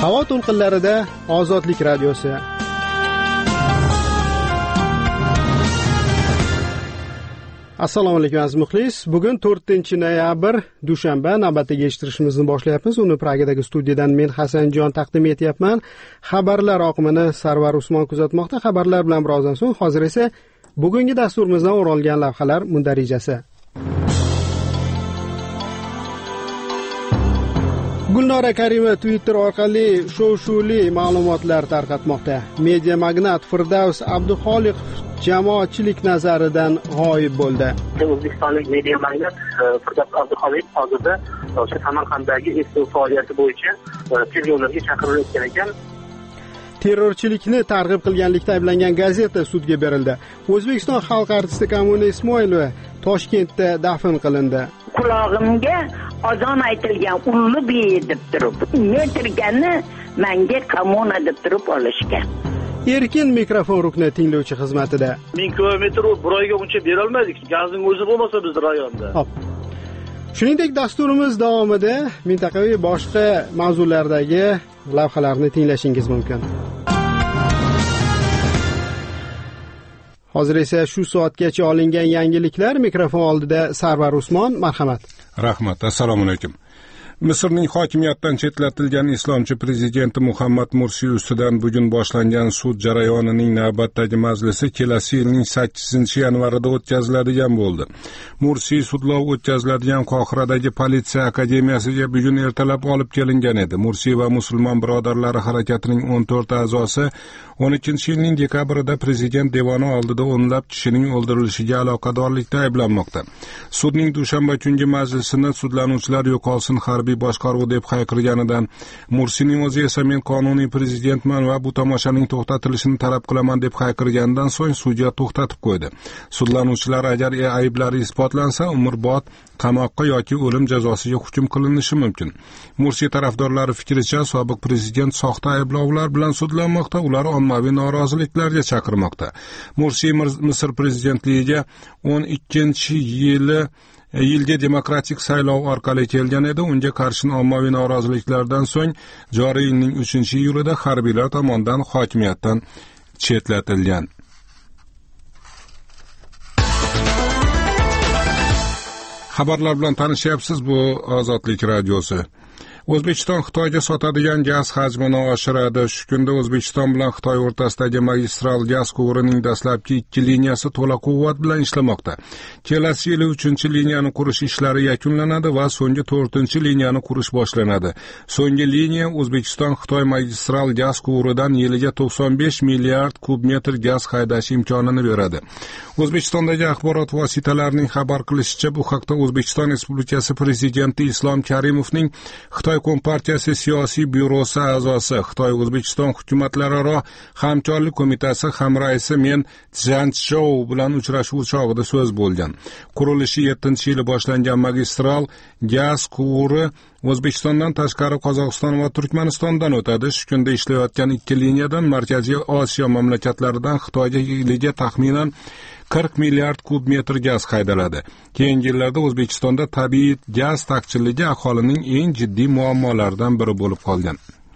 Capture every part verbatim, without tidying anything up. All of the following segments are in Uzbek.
Havo to'lqinlarida Ozodlik radiosi. Assalomu alaykum aziz muxlis. Bugun to'rtinchi noyabr, dushanba, navbatdagi eshittirishimizni boshlayapmiz. Uni Pragadagi studiyadan men Hasanjon taqdim etyapman. Xabarlar oqimini Sarvar Usmon kuzatmoqda. Xabarlar bilan birozdan so'ng, hozir esa bugungi dasturimizdan o'ralgan lavhalar mundarijasi. Gulnora Karimova Twitter orqali shov-shuvli ma'lumotlar tarqatmoqda. Media magnat Firdavs Abduxoliqov jamoatchilik nazaridan g'oyib bo'ldi. O'zbekistonlik media magnat Firdavs Abduxoliqov hozirda o'sha Samarqanddagi S O faoliyati bo'yicha tergovlarga chaqirilayotgan ekan. Terrorchilikni targ'ib qilganlikda ayblangan gazeta sudga berildi. O'zbekiston xalq artisti Kamuna Ismoilova Toshkentda dafn qilindi. Qulog'imga azon aytilgan ulli bi deb turib, metrgani menga Kamuna deb turib olishgan. Erkin mikrofon rukni tinglovchi xizmatida. ming kilometr bir oyga uncha bera olmaydik. Gazning o'zi bo'lmasa biz rayonda. Hop. Shuningdek, dasturimiz davomida mintaqaviy boshqa mavzulardagi lavhalarni tinglashingiz mumkin. Hozir esa shu soatgacha olingan yangiliklar. Mikrofon oldida Sarvar Usmon, marhamat. Rahmat, assalomu alaykum. Misrning hokimiyatdan chetlatilgan islomchi prezidenti Muhammad Mursiy ustidan bugun boshlangan sud jarayonining navbatdagi majlisi kelasi yilning sakkizinchi yanvarida o'tkaziladigan bo'ldi. Mursiy sudlov o'tkaziladigan Qohiradagi politsiya akademiyasiga bugun ertalab olib kelingan edi. Mursiy va musulmon birodarlari harakatining o'n to'rt a'zosi o'n ikkinchi yilning dekabrida prezident devoni oldida o'nlab kishining o'ldirilishiga aloqadorlikda ayblanmoqda. Sudning dushanba kungi majlisini sudlanuvchilar yo'qolsin harbiy boshqaruv deb hayqirganidan, Mursiyning o'zi esa men qonuniy prezidentman va bu tomoshaning to'xtatilishini talab qilaman deb hayqirganidan so'ng sudya to'xtatib qo'ydi. Sudlanuvchilar agar ayblari isbotlansa umrbod qamoqqa yoki o'lim jazosiga hukm qilinishi mumkin. Mursiy tarafdorlari fikricha, sobiq prezident soxta ayblovlar bilan sudlanmoqda, ular ommaviy noroziliklarga chaqirmoqda. Mursiy Misr prezidentligiga o'n ikkinchi yili yilga demokratik saylov orqali kelgan edi. Unga qarshi ommaviy noroziliklardan so'ng joriy yilning uchinchi iyulida harbiylar tomonidan hokimiyatdan chetlatilgan. Xabarlar bilan tanishyapsiz, bu Ozodlik radiosi. O'zbekiston Xitoyga sotadigan gaz hajmini oshiradi. Shu kunda O'zbekiston bilan Xitoy o'rtasidagi magistral gaz quvurining dastlabki ikki liniyasi to'la quvvat bilan ishlamoqda. Kelasi yili uchinchi liniyani qurish ishlari yakunlanadi va so'nggi to'rtinchi liniyani qurish boshlanadi. So'nggi liniya O'zbekiston Xitoy magistral gaz quvuridan yiliga to'qson besh milliard kub metr gaz haydash imkonini beradi. O'zbekistondagi axborot vositalarining xabar qilishicha, bu haqda O'zbekiston Respublikasi prezidenti Islom Karimovning Xitoy Kompartiyasi siyosiy byurosi a'zosi, Xitoy O'zbekiston hukumatlararo hamkorlik qo'mitasi hamraisi men Zhanchzhou bilan uchrashuv chog'ida so'z bo'lgan. Qurilishi yettinchi yili boshlangan magistral gaz quvuri O'zbekistondan tashqari Qozog'iston va Turkmanistondan o'tadi. Shu kunda ishlayotgan ikki liniyadan Markaziy Osiyo mamlakatlaridan Xitoyga yiliga taxminan qirq milliard kub metr gaz haydaladi. Keyingi yillarda O'zbekistonda tabiiy gaz taqchilligi aholining eng jiddiy muammolaridan biri bo'lib qolgan.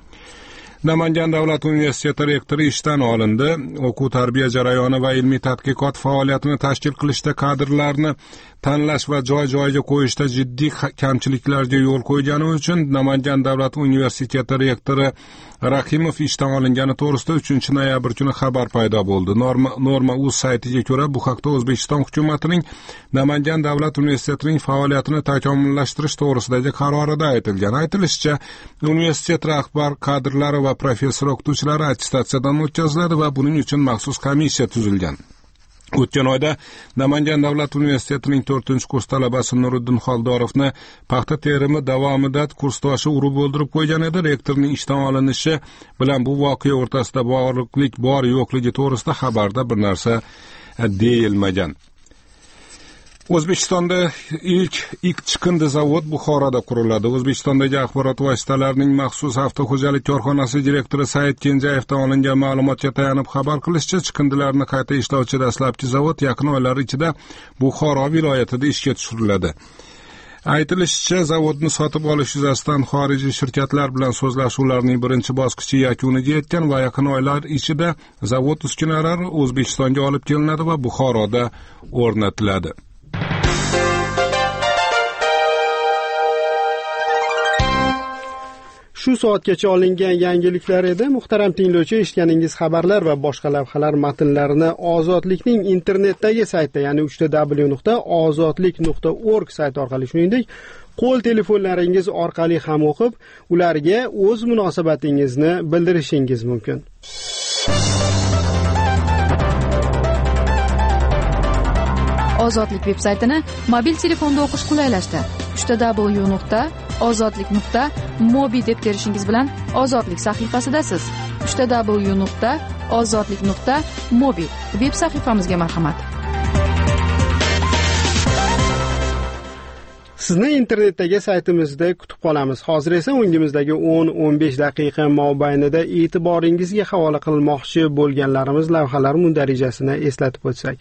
Namangan davlat universiteti rektori ishdan olindi. O'quv tarbiya jarayoni va ilmiy tadqiqot faoliyatini tashkil qilishda kadrlarni tanlash va joy-joyiga qo'yishda jiddiy kamchiliklarga yo'l qo'ygani uchun Namangan davlat universiteti rektori Rahimov ishdan olingani to'g'risida uchinchi noyabr kuni xabar paydo bo'ldi. Norma Norma uz saytiga ko'ra, bu haqda O'zbekiston hukumatining Namangan davlat universitetining faoliyatini takomillashtirish to'g'risidagi qarorida aytilgan. Aytilishicha, universitet rahbar kadrlari va professor o'qituvchilari attestatsiyadan o'tkaziladi va buning uchun maxsus komissiya tuzilgan. O'tgan oyda Namangan davlat universitetining to'rtinchi kurs talabasi Nuriddin Xoldorovni paxta terimi davomida kursdoshi urib o'ldirib qo'ygan edi. Rektorning ishdan olinishi bilan bu voqea o'rtasida bog'liqlik bor yo'qligi to'g'risida xabarda bir narsa deyilmagan. O'zbekistonda ilk ilk chiqindi zavod Buxoroda quriladi. O'zbekistondagi axborot vositalarining maxsus avtoxo'jalik korxonasi direktori Said Kenjayevdan olingan ma'lumotga tayanib xabar qilishicha, chiqindilarni qayta ishlovchi dastlabki zavod yaqin oylar ichida Buxoro viloyatida ishga tushiriladi. Aytilishicha, zavodni sotib olish yuzasidan xorijiy shirkatlar bilan so'zlashuvlarning birinchi bosqichi yakuniga yetgan va yaqin oylar ichida zavod uskunalari O'zbekistonga olib kelinadi va Buxoroda o'rnatiladi. Shu soatgacha olingan yangiliklar edi. Muhtaram tinglovchi, eshitganingiz xabarlar va boshqa lavhalar matnlarini Ozodlikning internetdagi saytida, ya'ni uch w nuqta ozodlik nuqta org sayti orqali, shuningdek, qo'l telefonlaringiz orqali ham o'qib, ularga o'z munosabatingizni bildirishingiz mumkin. Ozodlik veb-saytini mobil telefonda o'qish qulaylashdi. uch w nuqta ozodlik nuqta mobi deb terishingiz bilan Ozodlik sahifasidasiz. uch w nuqta ozodlik nuqta mobi veb sahifamizga marhamat. Sizni internetdagi saytimizda kutib qolamiz. Hozir esa o'ngimizdagi o'n o'n besh daqiqa mobaynida e'tiboringizga havola qilmoqchi bo'lganlarimiz lavhalar mundarijasini eslatib o'tsak.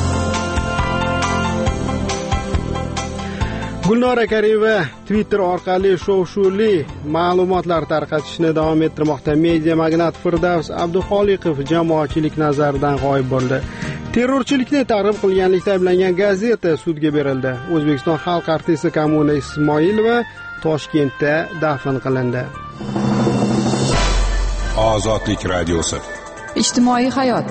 Gulnora Karimova Twitter orqali shov-shuvli ma'lumotlar tarqatishni davom ettirmoqda. Media magnat Firdavs Abduxoliqov jamoatchilik nazaridan g'oyib bo'ldi. Terrorchilikni targ'ib qilganlikda ayblangan gazeta sudga berildi. O'zbekiston xalq artisti Kamuna Ismoilova Toshkentda dafn qilindi. Ozodlik radiosi. Ijtimoiy hayot.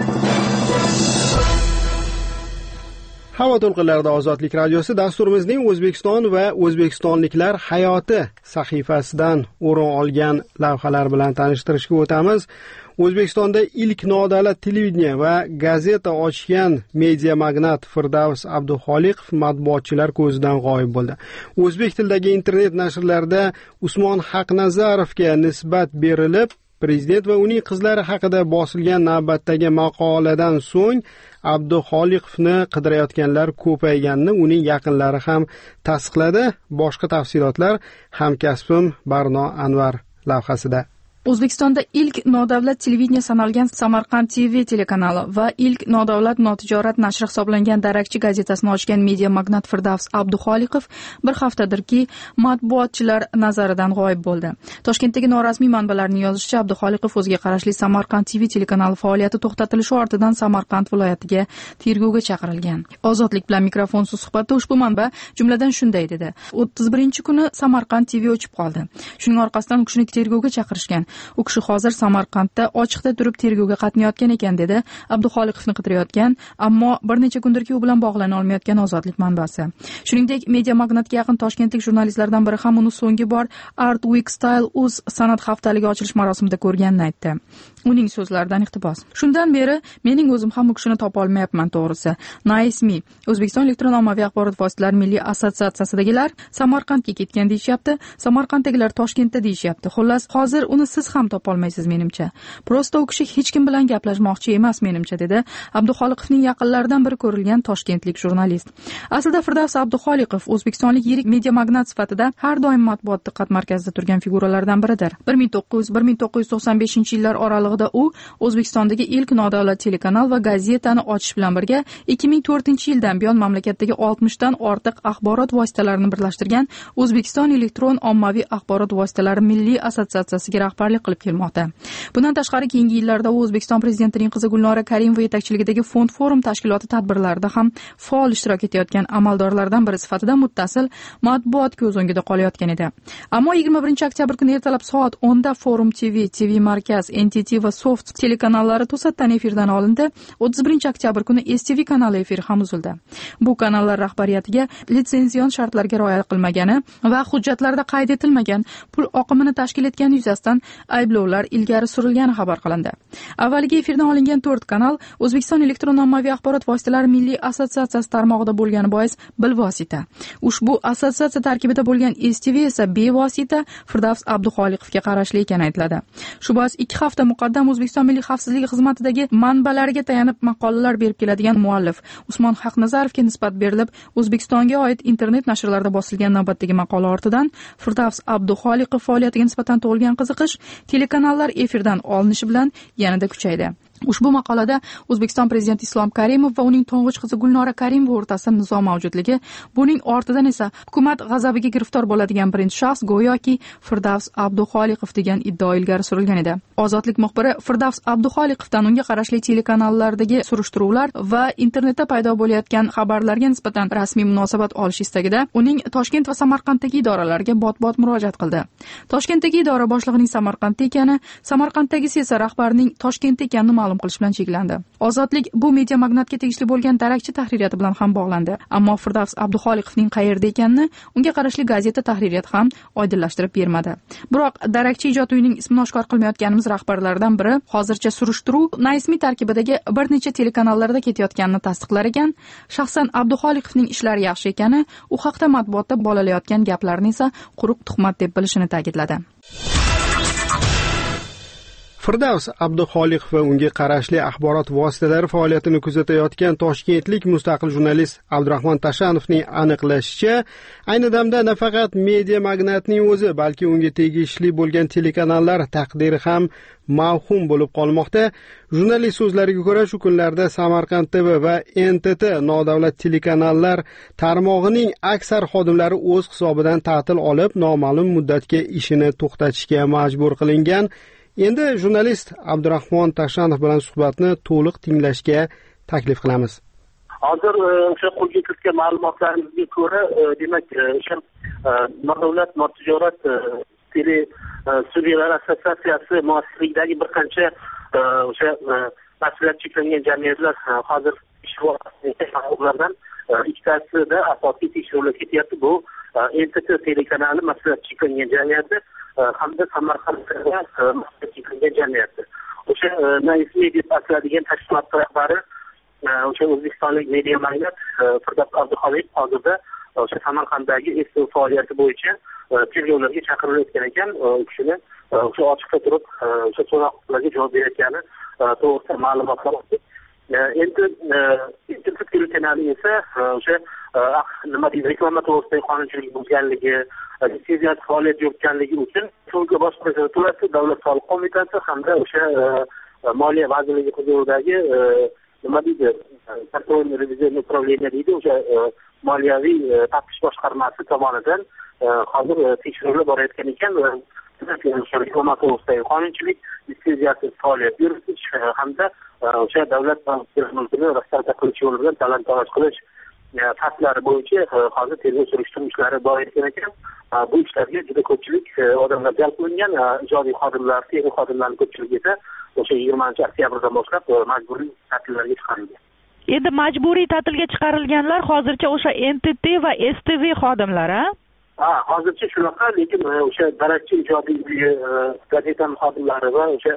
Havo to'lqinlarida Ozodlik radiosi dasturimizning O'zbekiston va o'zbekistonliklar hayoti sahifasidan o'rin olgan lavhalar bilan tanishtirishga o'tamiz. O'zbekistonda ilk nodavlat televideniya va gazeta ochgan media magnat Firdavs Abduxoliqov matbuotchilar ko'zidan g'oyib bo'ldi. O'zbek tilidagi internet nashrlarda Usmon Haqnazarovga nisbat berilib, Prezident va uning qizlari haqida bosilgan navbatdagi maqoladan so'ng Abduxoliqovni qidirayotganlar ko'payganini uning yaqinlari ham tasdiqladi. Boshqa tafsilotlar hamkasbim Barno Anvar lavhasida. O'zbekistonda ilk nodavlat televideniya sanalgan Samarqand T V telekanali va ilk nodavlat notijorat nashri hisoblangan Darakchi gazetasini ochgan media magnat Firdavs Abduxoliqov bir haftadirki matbuotchilar nazaridan g'oyib bo'ldi. Toshkentdagi norasmiy manbalarning yozishicha, Abduxoliqov o'ziga qarashli Samarqand T V telekanali faoliyati to'xtatilishi ortidan Samarqand viloyatiga tergovga chaqirilgan. Ozodlik bilan mikrofonsiz suhbatda ushbu manba jumladan shunday dedi: o'ttiz birinchi kuni Samarqand T V o'chib qoldi. Shuning orqasidan u kishini tergovga chaqirishgan. U kishi hozir Samarqandda ochiqda turib tergovga qatnayotgan ekan, dedi Abduxoliqovni qidirayotgan, ammo bir necha kundirki u bilan bog'lana olmayotgan Ozodlik manbasi. Shuningdek, media magnatga yaqin toshkentlik jurnalistlardan biri ham uni so'nggi bor Art Week Style uz san'at haftaligi ochilish marosimida ko'rganini aytdi. Uning so'zlaridan iqtibos: shundan beri mening o'zim ham u kishini topa olmayapman, to'g'risi. Naismi, O'zbekiston elektron ommaviy axborot vositalari milliy assotsiatsiyasidagilar Samarqandga ketgan deyishyapti, Samarqanddagilar Toshkentda deyishyapti. Xullas, hozir uni siz ham topa olmaysiz menimcha. Prosta u kishi hech kim bilan gaplashmoqchi emas menimcha, dedi Abduxoliqovning yaqinlaridan biri ko'rilgan toshkentlik jurnalist. Aslida Firdavs Abduxoliqov o'zbekistonlik yirik media magnat sifatida har doim matbuot diqqat markazida turgan figuralardan biridir. bir ming to'qqiz yuz bir ming to'qqiz yuz to'qson beshinchi yillar oralig'ida u O'zbekistondagi ilk nodavlat telekanal va gazetani ochish bilan birga ikki ming to'rtinchi yildan buyon mamlakatdagi oltmishdan ortiq axborot vositalarini birlashtirgan O'zbekiston elektron ommaviy axborot vositalari milliy assotsiatsiyasiga rahbarlik qilib kelmoqda. Bundan tashqari keyingi yillarda u O'zbekiston prezidentining qizi Gulnora Karimova yetakchiligidagi Fond Forum tashkiloti tadbirlarida ham faol ishtirok etayotgan amaldorlardan biri sifatida muttasil matbuot ko'z o'ngida qolayotgan edi. Ammo yigirma birinchi oktyabr kuni ertalab soat o'nda Forum T V, T V Markaz, N T T va Soft telekanallari to'satdan efirdan olindi. o'ttiz birinchi oktyabr kuni S T V kanali efiri ham uzildi. Bu kanallar rahbariyatiga litsenzion shartlarga rioya qilmagani va hujjatlarda qayd etilmagan pul oqimini tashkil etgani yuzasidan ayblovlar ilgari surilgani xabar qilindi. Avvaliga efirdan olingan to'rt kanal O'zbekiston elektron ommaviy axborot vositalari milliy assotsiatsiyasi tarmog'ida bo'lgani bois bilvosita. Ushbu assotsiatsiya tarkibida bo'lgan S T V esa bevosita Firdavs Abduxoliqovga qarashli ekani aytiladi. Shu bois ikki hafta muqaddam O'zbekiston milliy xavfsizlik xizmatidagi manbalariga tayanib maqolalar berib keladigan muallif Usmon Haqnazarovga nisbat berilib, O'zbekistonga oid internet nashrlarda bosilgan navbatdagi maqola ortidan Firdavs Abduxoliqov faoliyatiga nisbatan tug'ilgan qiziqish telekanallar efirdan olinishi bilan yanada kuchaydi. Ushbu maqolada O'zbekiston prezidenti Islom Karimov va uning to'ng'ich qizi Gulnora Karimova o'rtasida nizo mavjudligi, buning ortidan esa hukumat g'azabiga giriftor bo'ladigan birinchi shaxs go'yoki Firdavs Abduxoliqov degan iddao ilgari surilgan edi. Ozodlik muxbiri Firdavs Abduxoliqovdan unga qarashli telekanallardagi surishtiruvlar va internetda paydo bo'layotgan xabarlarga nisbatan rasmiy munosabat olish istagida uning Toshkent va Samarqanddagi idoralarga bot-bot murojaat qildi. Toshkentdagi idora boshlig'ining Samarqandda ekani, Samarqanddagisi esa rahbarning Toshkentda ekanini ma'lum qilish bilan cheklandi. Ozodlik bu media magnatga tegishli bo'lgan darakchi tahririyati bilan ham bog'landi. Ammo Firdavs Abduxoliqovning qayerda ekanini unga qarashli gazeta tahririyati ham oydinlashtirib bermadi. Biroq darakchi ijod uyining ismini oshkor qilmayotganimiz rahbarlaridan biri hozircha surishtiruv noismiy tarkibidagi bir necha telekanallarda ketayotganini tasdiqlar ekan, shaxsan Abduxoliqovning ishlari yaxshi ekani, u haqda matbuotda bolalayotgan gaplarni esa quruq tuhmat deb bilishini ta'kidladi. Firdavs Abduxoliqov va unga qarashli axborot vositalari faoliyatini kuzatayotgan toshkentlik mustaqil jurnalist Abdurahmon Tashanovning aniqlashicha, ayni damda nafaqat media magnatning o'zi, balki unga tegishli bo'lgan telekanallar taqdiri ham mavhum bo'lib qolmoqda. Jurnalist so'zlariga ko'ra, shu kunlarda Samarqand T V va N T T nodavlat telekanallar tarmog'ining aksar xodimlari o'z hisobidan ta'til olib, noma'lum muddatga ishini to'xtatishga majbur qilingan. Endi jurnalist Abdurahmon Tashanov bilan suhbatni to'liq tinglashga taklif qilamiz. Hozir o'sha qo'lga kiritgan ma'lumotlarimizga ko'ra, demak, o'sha nodavlat notijorat tele studiyalar assotsiatsiyasi muassisligidagi bir qancha o'sha mas'uliyat cheklangan jamiyatlar hozir ishlardan ikkitasida asosiy tekshiruvlar ketyapti. Bu N T T telekanali mas'uliyat cheklangan jamiyati hamda Samarqandda mas'uliyat cheklangan jamiyati. O'sha noismiy deb ataladigan tashkilot rahbari o'sha o'zbekistonlik media magnat Firdavs Abduxoliqov hozirda o'sha Samarqanddagi S T V faoliyati bo'yicha tergovlarga chaqirilayotgan ekan. U kishini o'sha ochiqda turib o'sha so'rovlarga javob berayotgani to'g'risida ma'lumotlar bor. Endi internet telekanali esa o'sha nima deydi, reklama to'g'risidagi qonunchilik buzganligi, litsenziyasiz faoliyat yuritganligi uchun Respublika bosh prokuraturasi, Davlat soliq qo'mitasi hamda o'sha Moliya vazirligi huzuridagi nima deydi, kontrol revizion upravleniya deydi, o'sha moliyaviy taftish boshqarmasi tomonidan hozir tekshiruvlar borayotgan ekan. Reklama to'g'risidagi qonunchilik, litsenziyasiz faoliyat yuritish hamda o'sha davlat mulkini rastarta qilish yo'li bilan talon-taroj qilish faslari bo'yicha hozir tergov surishtiruv ishlari bor ekan. Bu ishlarga juda ko'pchilik odamlar jalb qilingan. Ijodiy xodimlar, texnik xodimlarning ko'pchiligi esa o'sha yigirmanchi oktyabrdan boshlab majburiy ta'tillarga chiqarilgan. Endi majburiy ta'tilga chiqarilganlar hozircha o'sha N T T va S T V xodimlari. Ha, hozircha shunaqa, lekin o'sha darakchi ijodiy uyi gazetaning xodimlari va o'sha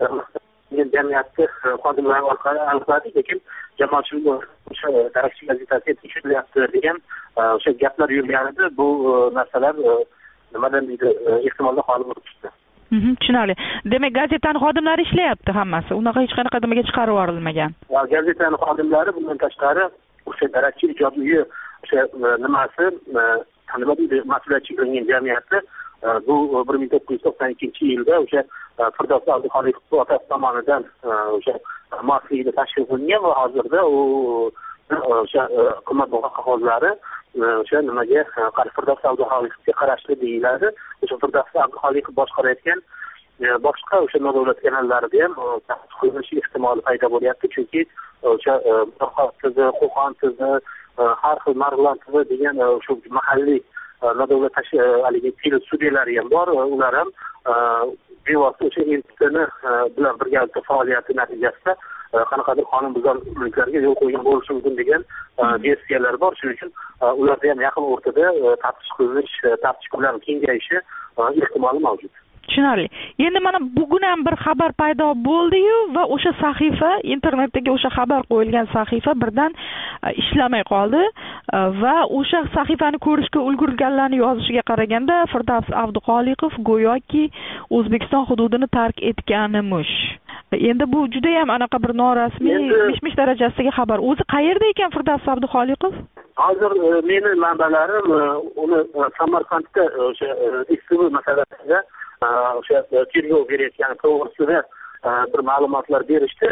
jamiyatni xodimlari orqali aniqladik, lekin jamoatchilik o'sha darakchi gazetasi tekshirilyapti degan o'sha gaplar yurganida bu narsalar nimadan deydi, ehtimolda xoli bo'lib chiqdi. Tushunarli. Demak, gazetaning xodimlari ishlayapti hammasi. Unaqa hech qanaqa nimaga chiqarib yuborilmagan. Gazetaning xodimlari bundan tashqari o'sha darakchi ijodiy uyi o'sha nimasi nima deydi, mas'uliyat cheklangan jamiyati bu bir ming to'qqiz yuz to'qson ikkinchi yilda o'sha Firdavs Abduxoliqov otasi tomonidan o'sha muassisligida tashkil qilingan va hozirda u o'sha qimmatbaho qog'ozlari o'sha nimaga Firdavs Abduxoliqovga qarashli deyiladi. O'sha Firdavs Abduxoliqov boshqarayotgan boshqa o'sha nodavlat kanallarida ham taqdim qilinishi ehtimoli paydo bo'lyapti, chunki o'sha Qo'qon, Qo'qon tizi, har xil Marg'ilon tizi degan o'sha mahalliy nodavlat haligi telestudiyalari ham bor. Ular ham bevosita o'sha N T T bilan birgalikda faoliyati natijasida qanaqadir qonunbuzarliklarga yo'l qo'ygan bo'lishi mumkin degan versiyalar bor. Shuning uchun ularda ham yaqin o'rtada taftish qilinish, taftish bilan kengayishi ehtimoli mavjud. Tushunarli. Endi mana bugun ham bir xabar paydo bo'ldi-yu va o'sha sahifa, internetdagi o'sha xabar qo'yilgan sahifa birdan ishlamay qoldi va o'sha sahifani ko'rishga ulgurganlarning yozishiga qaraganda Firdavs Abduxoliqov go'yoki O'zbekiston hududini tark etganimish. Endi bu juda ham anaqa bir norasmiy, mish-mish darajasidagi xabar. O'zi qayerda ekan Firdavs Abduxoliqov? Hozir meni manbalarim uni Samarqandda o'sha S T V masalasida o'sha tergov berayotgani to'g'risida bir ma'lumotlar berishdi.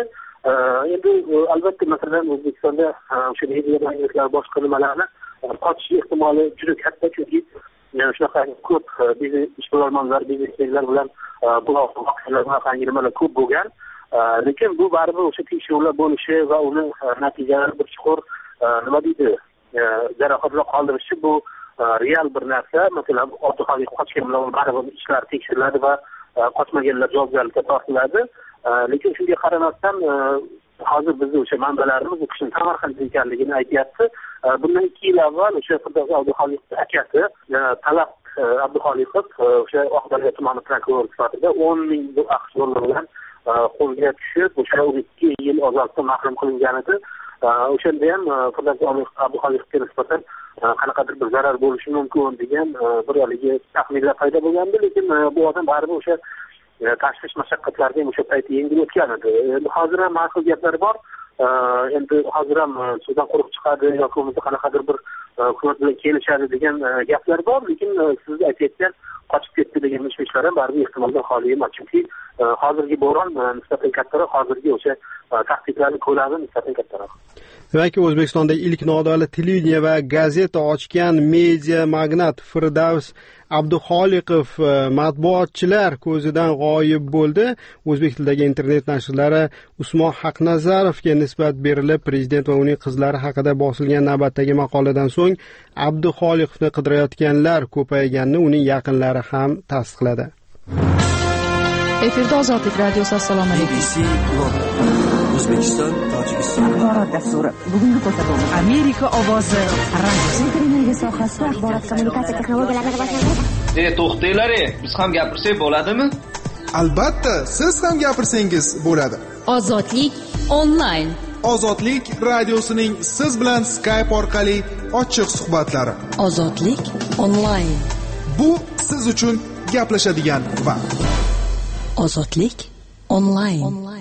endi albatta masalan O'zbekistonda o'sha media magnatlar boshqa nimalarni qochish ehtimoli juda katta, chunki shunaqa ko'p biznes ishbilarmonlar, biznesmenlar bilan bu voqealar nimalar ko'p bo'lgan. Lekin bu baribir o'sha tekshiruvlar bo'lishi va uni natijalari bir chuqur nima deydi jarohatlar qoldirishi bu real bir narsa. Masalan, Abduxoliq qochganlar baribir ishlar tekshiriladi va qochmaganlar javobgarlikka tortiladi. Lekin shunga qaramasdan hozir biz o'sha manbalarimiz u kishini Samarqand ekanligini aytyapti. Bundan ikki yil avval o'sha Firdavs Abduxoliqning akasi Talab Abduxoliqov o'sha Oqdaryo tumani prokurori sifatida o'n ming aqsh dollari bilan qo'lga tushib, o'sha ikki yil ozodlikdan mahrum qilingan edi. O'shanda ham Firdavs Abduxoliqovga nisbatan qanaqadir bir zarar bo'lishi mumkin degan bir haligi taxminlar paydo bo'lgandi, lekin bu odam baribir o'sha tashvish mashaqqatlarga o'sha payt yengil o'tgan edi. Endi hozir ham ma'qul gaplar bor. Endi hozir ham suvdan quruq chiqadi yoki bo'lmasa qanaqadir bir hukumat bilan kelishadi degan gaplar bor, lekin siz aytayotgan qochib ketdi degan mish-mishlar ham baribir ehtimoldan xoli emas, chunki hozirgi bo'ron nisbatan kattaroq, hozirgi o'sha tahdidlarning ko'lami nisbatan kattaroq. Demak, O'zbekistonda ilk nodavlat televideniya va gazeta ochgan media magnat Firdavs Abduxoliqov matbuotchilar ko'zidan g'oyib bo'ldi. O'zbek tilidagi internet nashrlari Usmon Haqnazarovga nisbat berilib, prezident va uning qizlari haqida bosilgan navbatdagi maqoladan so'ng Abduxoliqovni qidirayotganlar ko'payganini uning yaqinlari ham tasdiqladi. Efirda Ozodlik radiosi. Assalomu alaykum. O'zbekiston, Tojikiston axborot dasturi. Bugungi ko'rsatuvimiz Amerika ovozi radiosi. Televiziya sohasida axborot kommunikatsiya texnologiyalarini rivojlantirish. E, to'xtanglar, biz ham gapirsak bo'ladimi? Albatta, siz ham gapirsangiz bo'ladi. Ozodlik onlayn. Ozodlik radiosining siz bilan Skype orqali ochiq suhbatlari. Ozodlik onlayn. Bu siz uchun gaplashadigan vaqt. Ozodlik onlayn.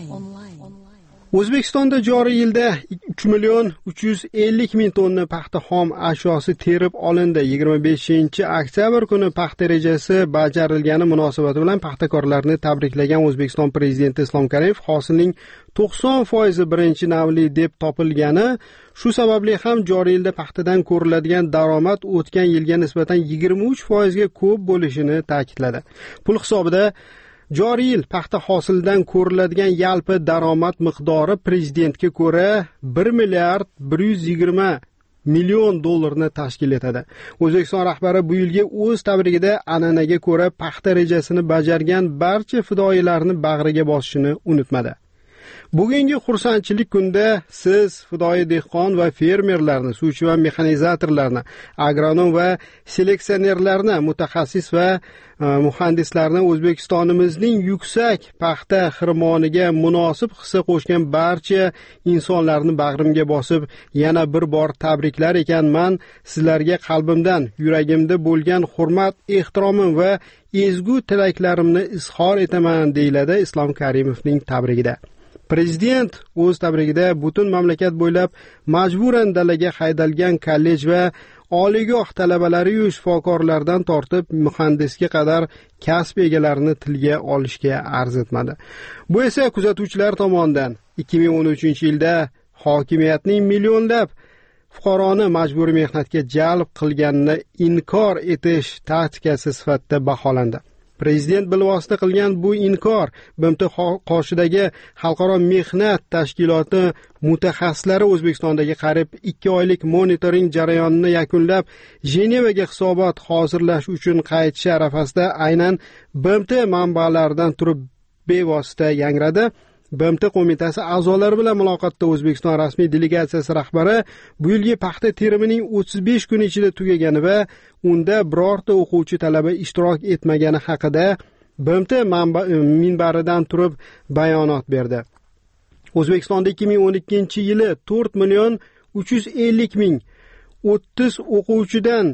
O'zbekistonda joriy yilda uch million uch yuz ellik ming tonna paxta xom ashyosi terib olindi. yigirma beshinchi oktyabr kuni paxta rejasi bajarilgani munosabati bilan paxtakorlarni tabriklagan O'zbekiston prezidenti Islom Karimov hosilning to'qson foizi birinchi navli deb topilgani, shu sababli ham joriy yilda paxtadan ko'riladigan daromad o'tgan yilga nisbatan yigirma uch foizga ko'p bo'lishini ta'kidladi. Pul hisobida joriy yil paxta hosilidan ko'riladigan yalpi daromad miqdori prezidentga ko'ra bir milliard bir yuz yigirma million dollarni tashkil etadi. O'zbekiston rahbari bu yilgi o'z tabrigida an'anaga ko'ra paxta rejasini bajargan barcha fidoyilarni bag'riga bosishini unutmadi. Bugungi xursandchilik kunda siz fidoyi dehqon va fermerlarni, suvchi va mexanizatorlarni, agronom va seleksionerlarni, mutaxassis va muhandislarni, O'zbekistonimizning yuksak paxta xirmoniga munosib hissa qo'shgan barcha insonlarni bag'rimga bosib yana bir bor tabriklar ekanman. Sizlarga qalbimdan, yuragimda bo'lgan hurmat, ehtiromim va ezgu tilaklarimni izhor etaman, deyiladi Islom Karimovning tabrigida. Prezident o'z tabrigida butun mamlakat bo'ylab majburan dalaga haydalgan kollej va oliygoh talabalari yu shifokorlardan tortib muhandisga qadar kasb egalarini tilga olishga arz etmadi. Bu esa kuzatuvchilar tomonidan ikki ming o'n uchinchi yilda hokimiyatning millionlab fuqaroni majburiy mehnatga jalb qilganini inkor etish taktikasi sifatida baholandi. Prezident bilvosita qilgan bu inkor B M T qoshidagi xalqaro mehnat tashkiloti mutaxassislari O'zbekistondagi qariyb ikki oylik monitoring jarayonini yakunlab, Jenevaga hisobot hozirlash uchun qaytish arafasida aynan B M T manbalaridan turib bevosita yangradi. B M T qo'mitasi a'zolari bilan muloqotda O'zbekiston rasmiy delegatsiyasi rahbari bu yilgi paxta terimining o'ttiz besh kun ichida tugagani va unda birorta o'quvchi talaba ishtirok etmagani haqida B M T minbaridan turib bayonot berdi. O'zbekistonda ikki ming o'n ikkinchi yili to'rt million uch yuz ellik ming o'ttiz o'quvchidan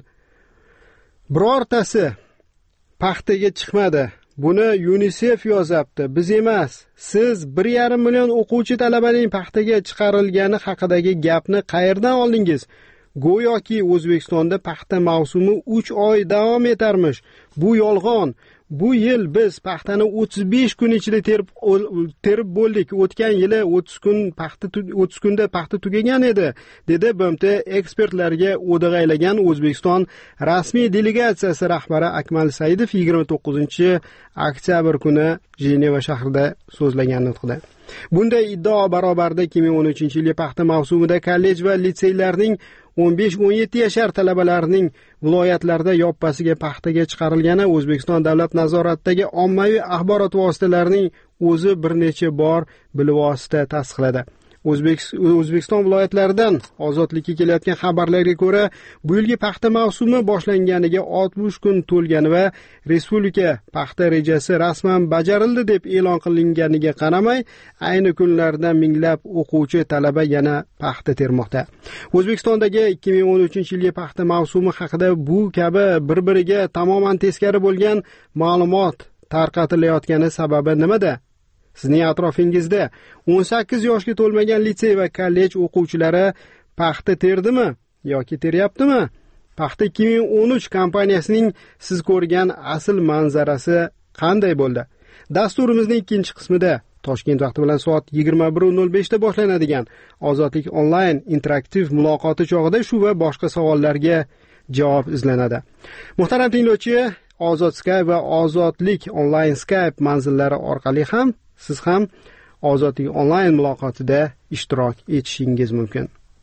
birortasi paxtaga chiqmadi. Buni UNICEF yozabdi. Biz emas, siz bir yarim million o'quvchi talabaning paxtaga chiqarilgani haqidagi gapni qayerdan oldingiz? Go'yoki O'zbekistonda paxta mavsumi uch oy davom etarmish. Bu yolg'on. bu yil biz paxtani o'ttiz besh kun ichida terib terib bo'ldik. O'tgan yili o'ttiz kun paxta o'ttiz kunda paxta tugagan edi, dedi B M T ekspertlarga o'dag'aylagan O'zbekiston rasmiy delegatsiyasi rahbari Akmal Saidov yigirma to'qqizinchi oktyabr kuni Jeneva shahrida so'zlagan nutqida. Bunday iddao barobarida ikki ming o'n uchinchi yil paxta mavsumida kollej va litseylarning o'n besh o'n yetti yashar talabalarining viloyatlarda yoppasiga paxtaga chiqarilgani O'zbekiston davlat nazoratidagi ommaviy axborot vositalarining o'zi bir necha bor bilvosita tasdiqladi. O'zbekiston viloyatlaridan ozodlikka kelayotgan xabarlarga ko'ra, bu yilgi paxta mavsumi boshlanganiga oltmish kun to'lgan va respublika paxta rejasi rasman bajarildi deb e'lon qilinganiga qaramay, ayni kunlarda minglab o'quvchi talaba yana paxta termoqda. O'zbekistondagi ikki ming o'n uchinchi yilgi paxta mavsumi haqida bu kabi bir-biriga tamoman teskari bo'lgan ma'lumot tarqatilayotgani sababi nimada? Sizning atrofingizda o'n sakkiz yoshga to'lmagan litsey va kollej o'quvchilari paxta terdimi yoki teryaptimi? Paxta ikki ming o'n uch kampaniyasining siz ko'rgan asl manzarasi qanday bo'ldi? Dasturimizning ikkinchi qismida Toshkent vaqti bilan soat yigirma bir nol besh da boshlanadigan Ozodlik onlayn interaktiv muloqoti chog'ida shu va boshqa savollarga javob izlanadi. Muhtaram tinglovchi, Ozod Skype va Ozodlik onlayn Skype manzillari orqali ham siz ham Ozodlik onlayn muloqotida ishtirok etishingiz mumkin.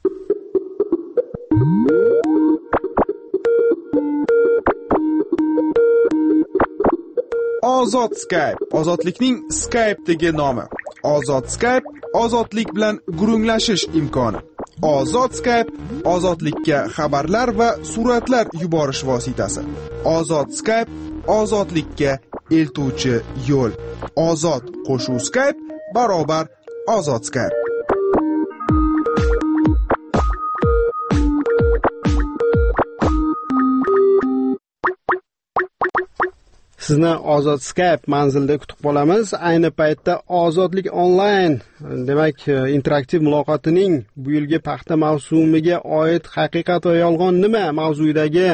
Ozod Skype, ozodlikning Skype'dagi nomi. Ozod Skype, ozodlik bilan gurunglashish imkoni. Ozod Skype, ozodlikka xabarlar va suratlar yuborish vositasi. Ozod Skype, ozodlikka eltuvchi yo'l. Ozod qo'shuv Skype barobar Ozod Skype. Sizni Ozod Skype manzilida kutib qolamiz. Ayni paytda Ozodlik onlayn, demak, interaktiv muloqotining bu yilgi paxta mavsumiga oid haqiqat va yolg'on nima mavzuidagi,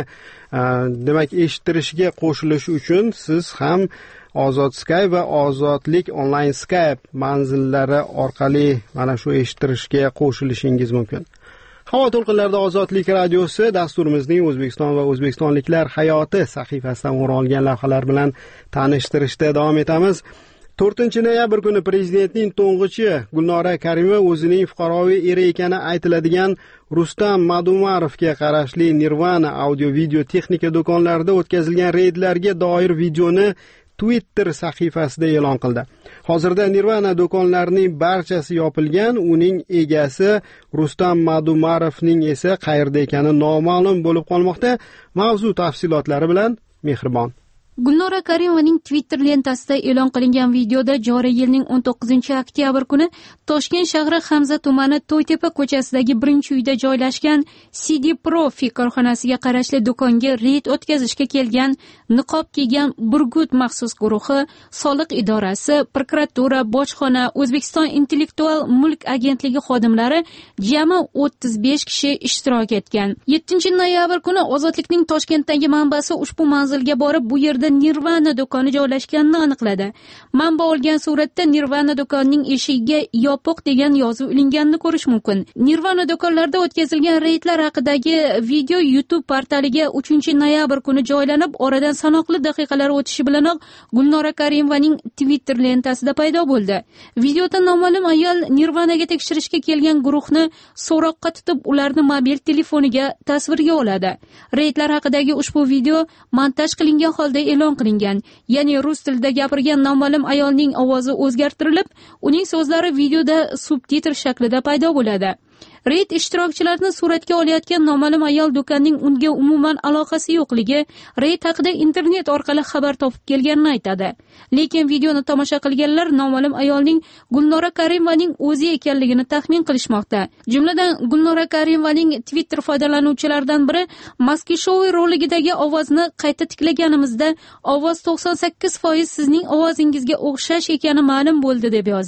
demak, eshittirishga qo'shilish uchun siz ham Ozod Skype va Ozodlik onlayn Skype manzillari orqali mana shu eshittirishga qo'shilishingiz mumkin. Havo to'lqinlarida Ozodlik radiosi dasturimizning O'zbekiston va o'zbekistonliklar hayoti sahifasidan o'ralgan lavhalar bilan tanishtirishda davom etamiz. to'rtinchi noyabr kuni prezidentning to'ng'ichi Gulnora Karimova o'zining fuqaroviy eri ekani aytiladigan Rustam Madumarovga qarashli Nirvana audio-video texnika do'konlarida o'tkazilgan reydlarga doir videoni Twitter sahifasida e'lon qildi. Hozirda Nirvana do'konlarining barchasi yopilgan, uning egasi Rustam Madumarovning esa qayerda ekani noma'lum bo'lib qolmoqda. Mavzu tafsilotlari bilan Mehribon. Gulnora Karimovaning Twitter lentasida e'lon qilingan videoda joriy yilning o'n to'qqizinchi oktyabr kuni Toshkent shahri Hamza tumani To'ytepa ko'chasidagi birinchi uyda joylashgan C D Profi korxonasiga qarashli do'konga reyd o'tkazishga kelgan niqob kiygan Burgut maxsus guruhi, soliq idorasi, prokuratura, bojxona, O'zbekiston intellektual mulk agentligi xodimlari jami o'ttiz besh kishi ishtirok etgan. yettinchi noyabr kuni Ozodlikning Toshkentdagi manbasi ushbu manzilga borib, bu yerda Nirvana do'koni joylashganini aniqladi. Manba olgan suratda Nirvana do'konining eshigiga yopiq degan yozuv ilinganini ko'rish mumkin. Nirvana do'konlarida o'tkazilgan reydlar haqidagi video YouTube portaliga uchinchi noyabr kuni joylanib, oradan sanoqli daqiqalar o'tishi bilanoq Gulnora Karimovaning Twitter lentasida paydo bo'ldi. Videoda noma'lum ayol Nirvanaga tekshirishga kelgan guruhni so'roqqa tutib, ularni mobil telefoniga tasvirga oladi. Reydlar haqidagi ushbu video montaj qilingan holda e'lon qilingan. Ya'ni rus tilida gapirgan noma'lum ayolning ovozi o'zgartirilib, uning so'zlari videoda subtitr shaklida paydo bo'ladi. Reyd ishtirokchilarini suratga olayotgan noma'lum ayol do'konning unga umuman aloqasi yo'qligi, reyd haqida internet orqali xabar topib kelganini aytadi. Lekin videoni tomosha qilganlar noma'lum ayolning Gulnora Karimovaning o'zi ekanligini taxmin qilishmoqda. Jumladan Gulnora Karimovaning Twitter foydalanuvchilaridan biri Maskishow roligidagi ovozni qayta tiklaganimizda ovoz to'qson sakkiz foiz sizning ovozingizga o'xshash ekani ma'lum bo'ldi deb yozdi.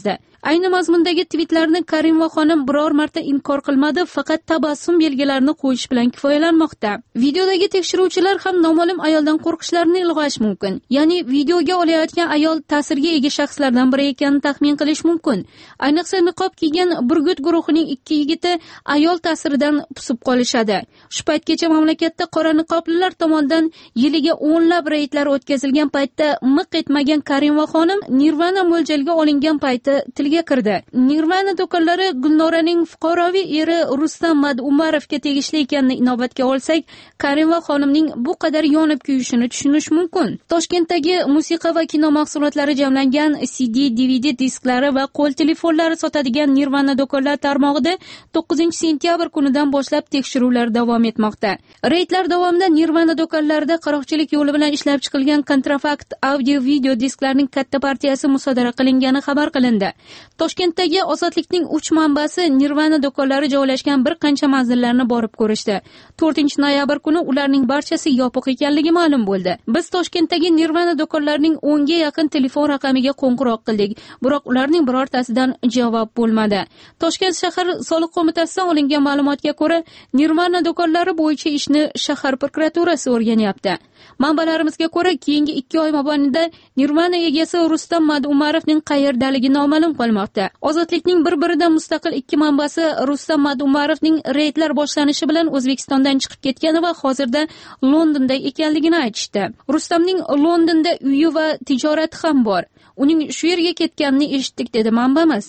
Ayni mazmundagi tweetlarni Karimova xonim biror marta inkor qilmadi, faqat tabassum belgilarini qo'yish bilan kifoyalanmoqda. Videodagi tekshiruvchilar ham noma'lum ayoldan qo'rqishlarini ilg'ash mumkin. Ya'ni videoga olayotgan ayol ta'sirga ega shaxslardan biri ekanini taxmin qilish mumkin. Ayniqsa niqob kiygan Burgut guruhining ikki yigiti ayol ta'siridan pusib qolishadi. Shu paytgacha mamlakatda qora niqoblilar tomonidan yiliga o'nlab reydlar o'tkazilgan paytda miq etmagan Karimova xonim Nirvana mo'ljalga olingan payti tilga kirdi. Nirvana do'konlari Gulnoraning fuqaroviy eri Rustam Madumarovga tegishli ekanini inobatga olsak, Karimova xonimning bu qadar yonib kuyishini tushunish mumkin. Toshkentdagi musiqa va kino mahsulotlari jamlangan C D, D V D disklari va qo'l telefonlari sotadigan Nirvana do'konlar tarmog'ida to'qqizinchi sentyabr kunidan boshlab tekshiruvlar davom etmoqda. Reydlar davomida Nirvana do'konlarida qaroqchilik yo'li bilan ishlab chiqilgan kontrafakt audio-video disklarining katta partiyasi musodara qilingani xabar qilindi. Toshkentdagi Ozodlikning uch manbasi Nirvana do'konlari joylashgan bir qancha manzillarni borib ko'rishdi. to'rtinchi noyabr kuni ularning barchasi yopiq ekanligi ma'lum bo'ldi. Biz Toshkentdagi Nirvana do'konlarining o'nga yaqin telefon raqamiga qo'ng'iroq qildik, biroq ularning birortasidan javob bo'lmadi. Toshkent shahar soliq qo'mitasidan olingan ma'lumotga ko'ra, Nirvana do'konlari bo'yicha ishni shahar prokuraturasi o'rganyapti. Manbalarimizga ko'ra, keyingi ikki oy mobaynida Nirvana egasi Rustam Madumarovning qayerdaligi noma'lum qolmoqda. Ozodlikning bir-biridan mustaqil ikki manbasi Rustam Madumarovning reydlar boshlanishi bilan O'zbekistondan chiqib ketgani va hozirda Londonda ekanligini aytishdi. Rustamning Londonda uyi va tijorati ham bor. Uning shu yerga ketganini eshitdik, dedi manbamiz.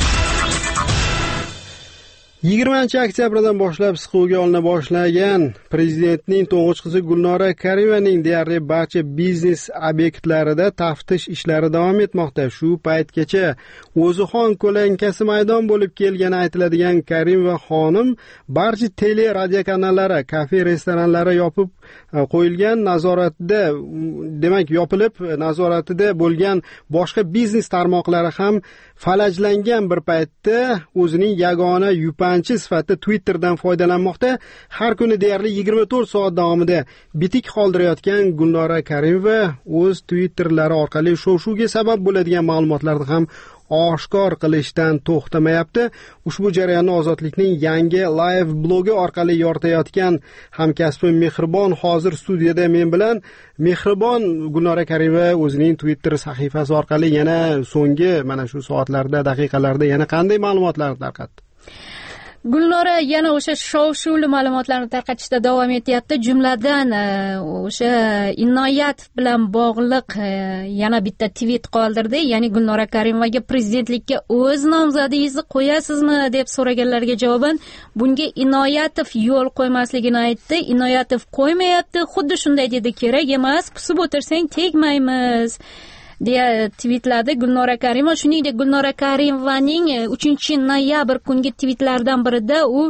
yigirmanchi oktyabrdan boshlab siquvga olina boshlagan prezidentning to'ng'ich qizi Gulnora Karimaning deyarli barcha biznes obyektlarida taftish ishlari davom etmoqda. Shu paytgacha o'zixon ko'lankasi maydon bo'lib kelgani aytiladigan Karimova xonim barcha tele radio kanallari, kafe, restoranlari yopib qo'yilgan, nazoratida, demak, yopilib nazoratida bo'lgan boshqa biznes tarmoqlari ham falajlangan bir paytda o'zining yagona yupanchi sifatida Twitterdan foydalanmoqda. Har kuni deyarli yigirma to'rt soat davomida bitik qoldirayotgan Gulnora Karimova o'z Twitterlari orqali shov-shuvga sabab bo'ladigan ma'lumotlarni ham oshkor qilishdan to'xtamayapti. Ushbu jarayonni Ozodlikning yangi live blogi orqali yoritayotgan hamkasbim Mehribon hozir studiyada men bilan. Mehribon, Gulnora Karimova o'zining Twitter sahifasi orqali yana so'nggi mana shu soatlarda, daqiqalarda yana qanday ma'lumotlarni tarqatdi? Gulnora yana o'sha shov-shuvli ma'lumotlarni tarqatishda davom etyapti. Jumladan o'sha inoyat bilan bog'liq yana bitta tweet qoldirdi. Ya'ni Gulnora Karimovaga prezidentlikka o'z nomzodingizni qo'yasizmi deb so'raganlarga javoban bunga Inoyatov yo'l qo'ymasligini aytdi. Inoyatov qo'ymayapti, xuddi shunday dedi, kerak emas, pusib o'tirsang tegmaymiz deya tweetladi Gulnora Karimova. Shuningdek, Gulnora Karimovaning uchinchi noyabr kungi tweetlaridan birida u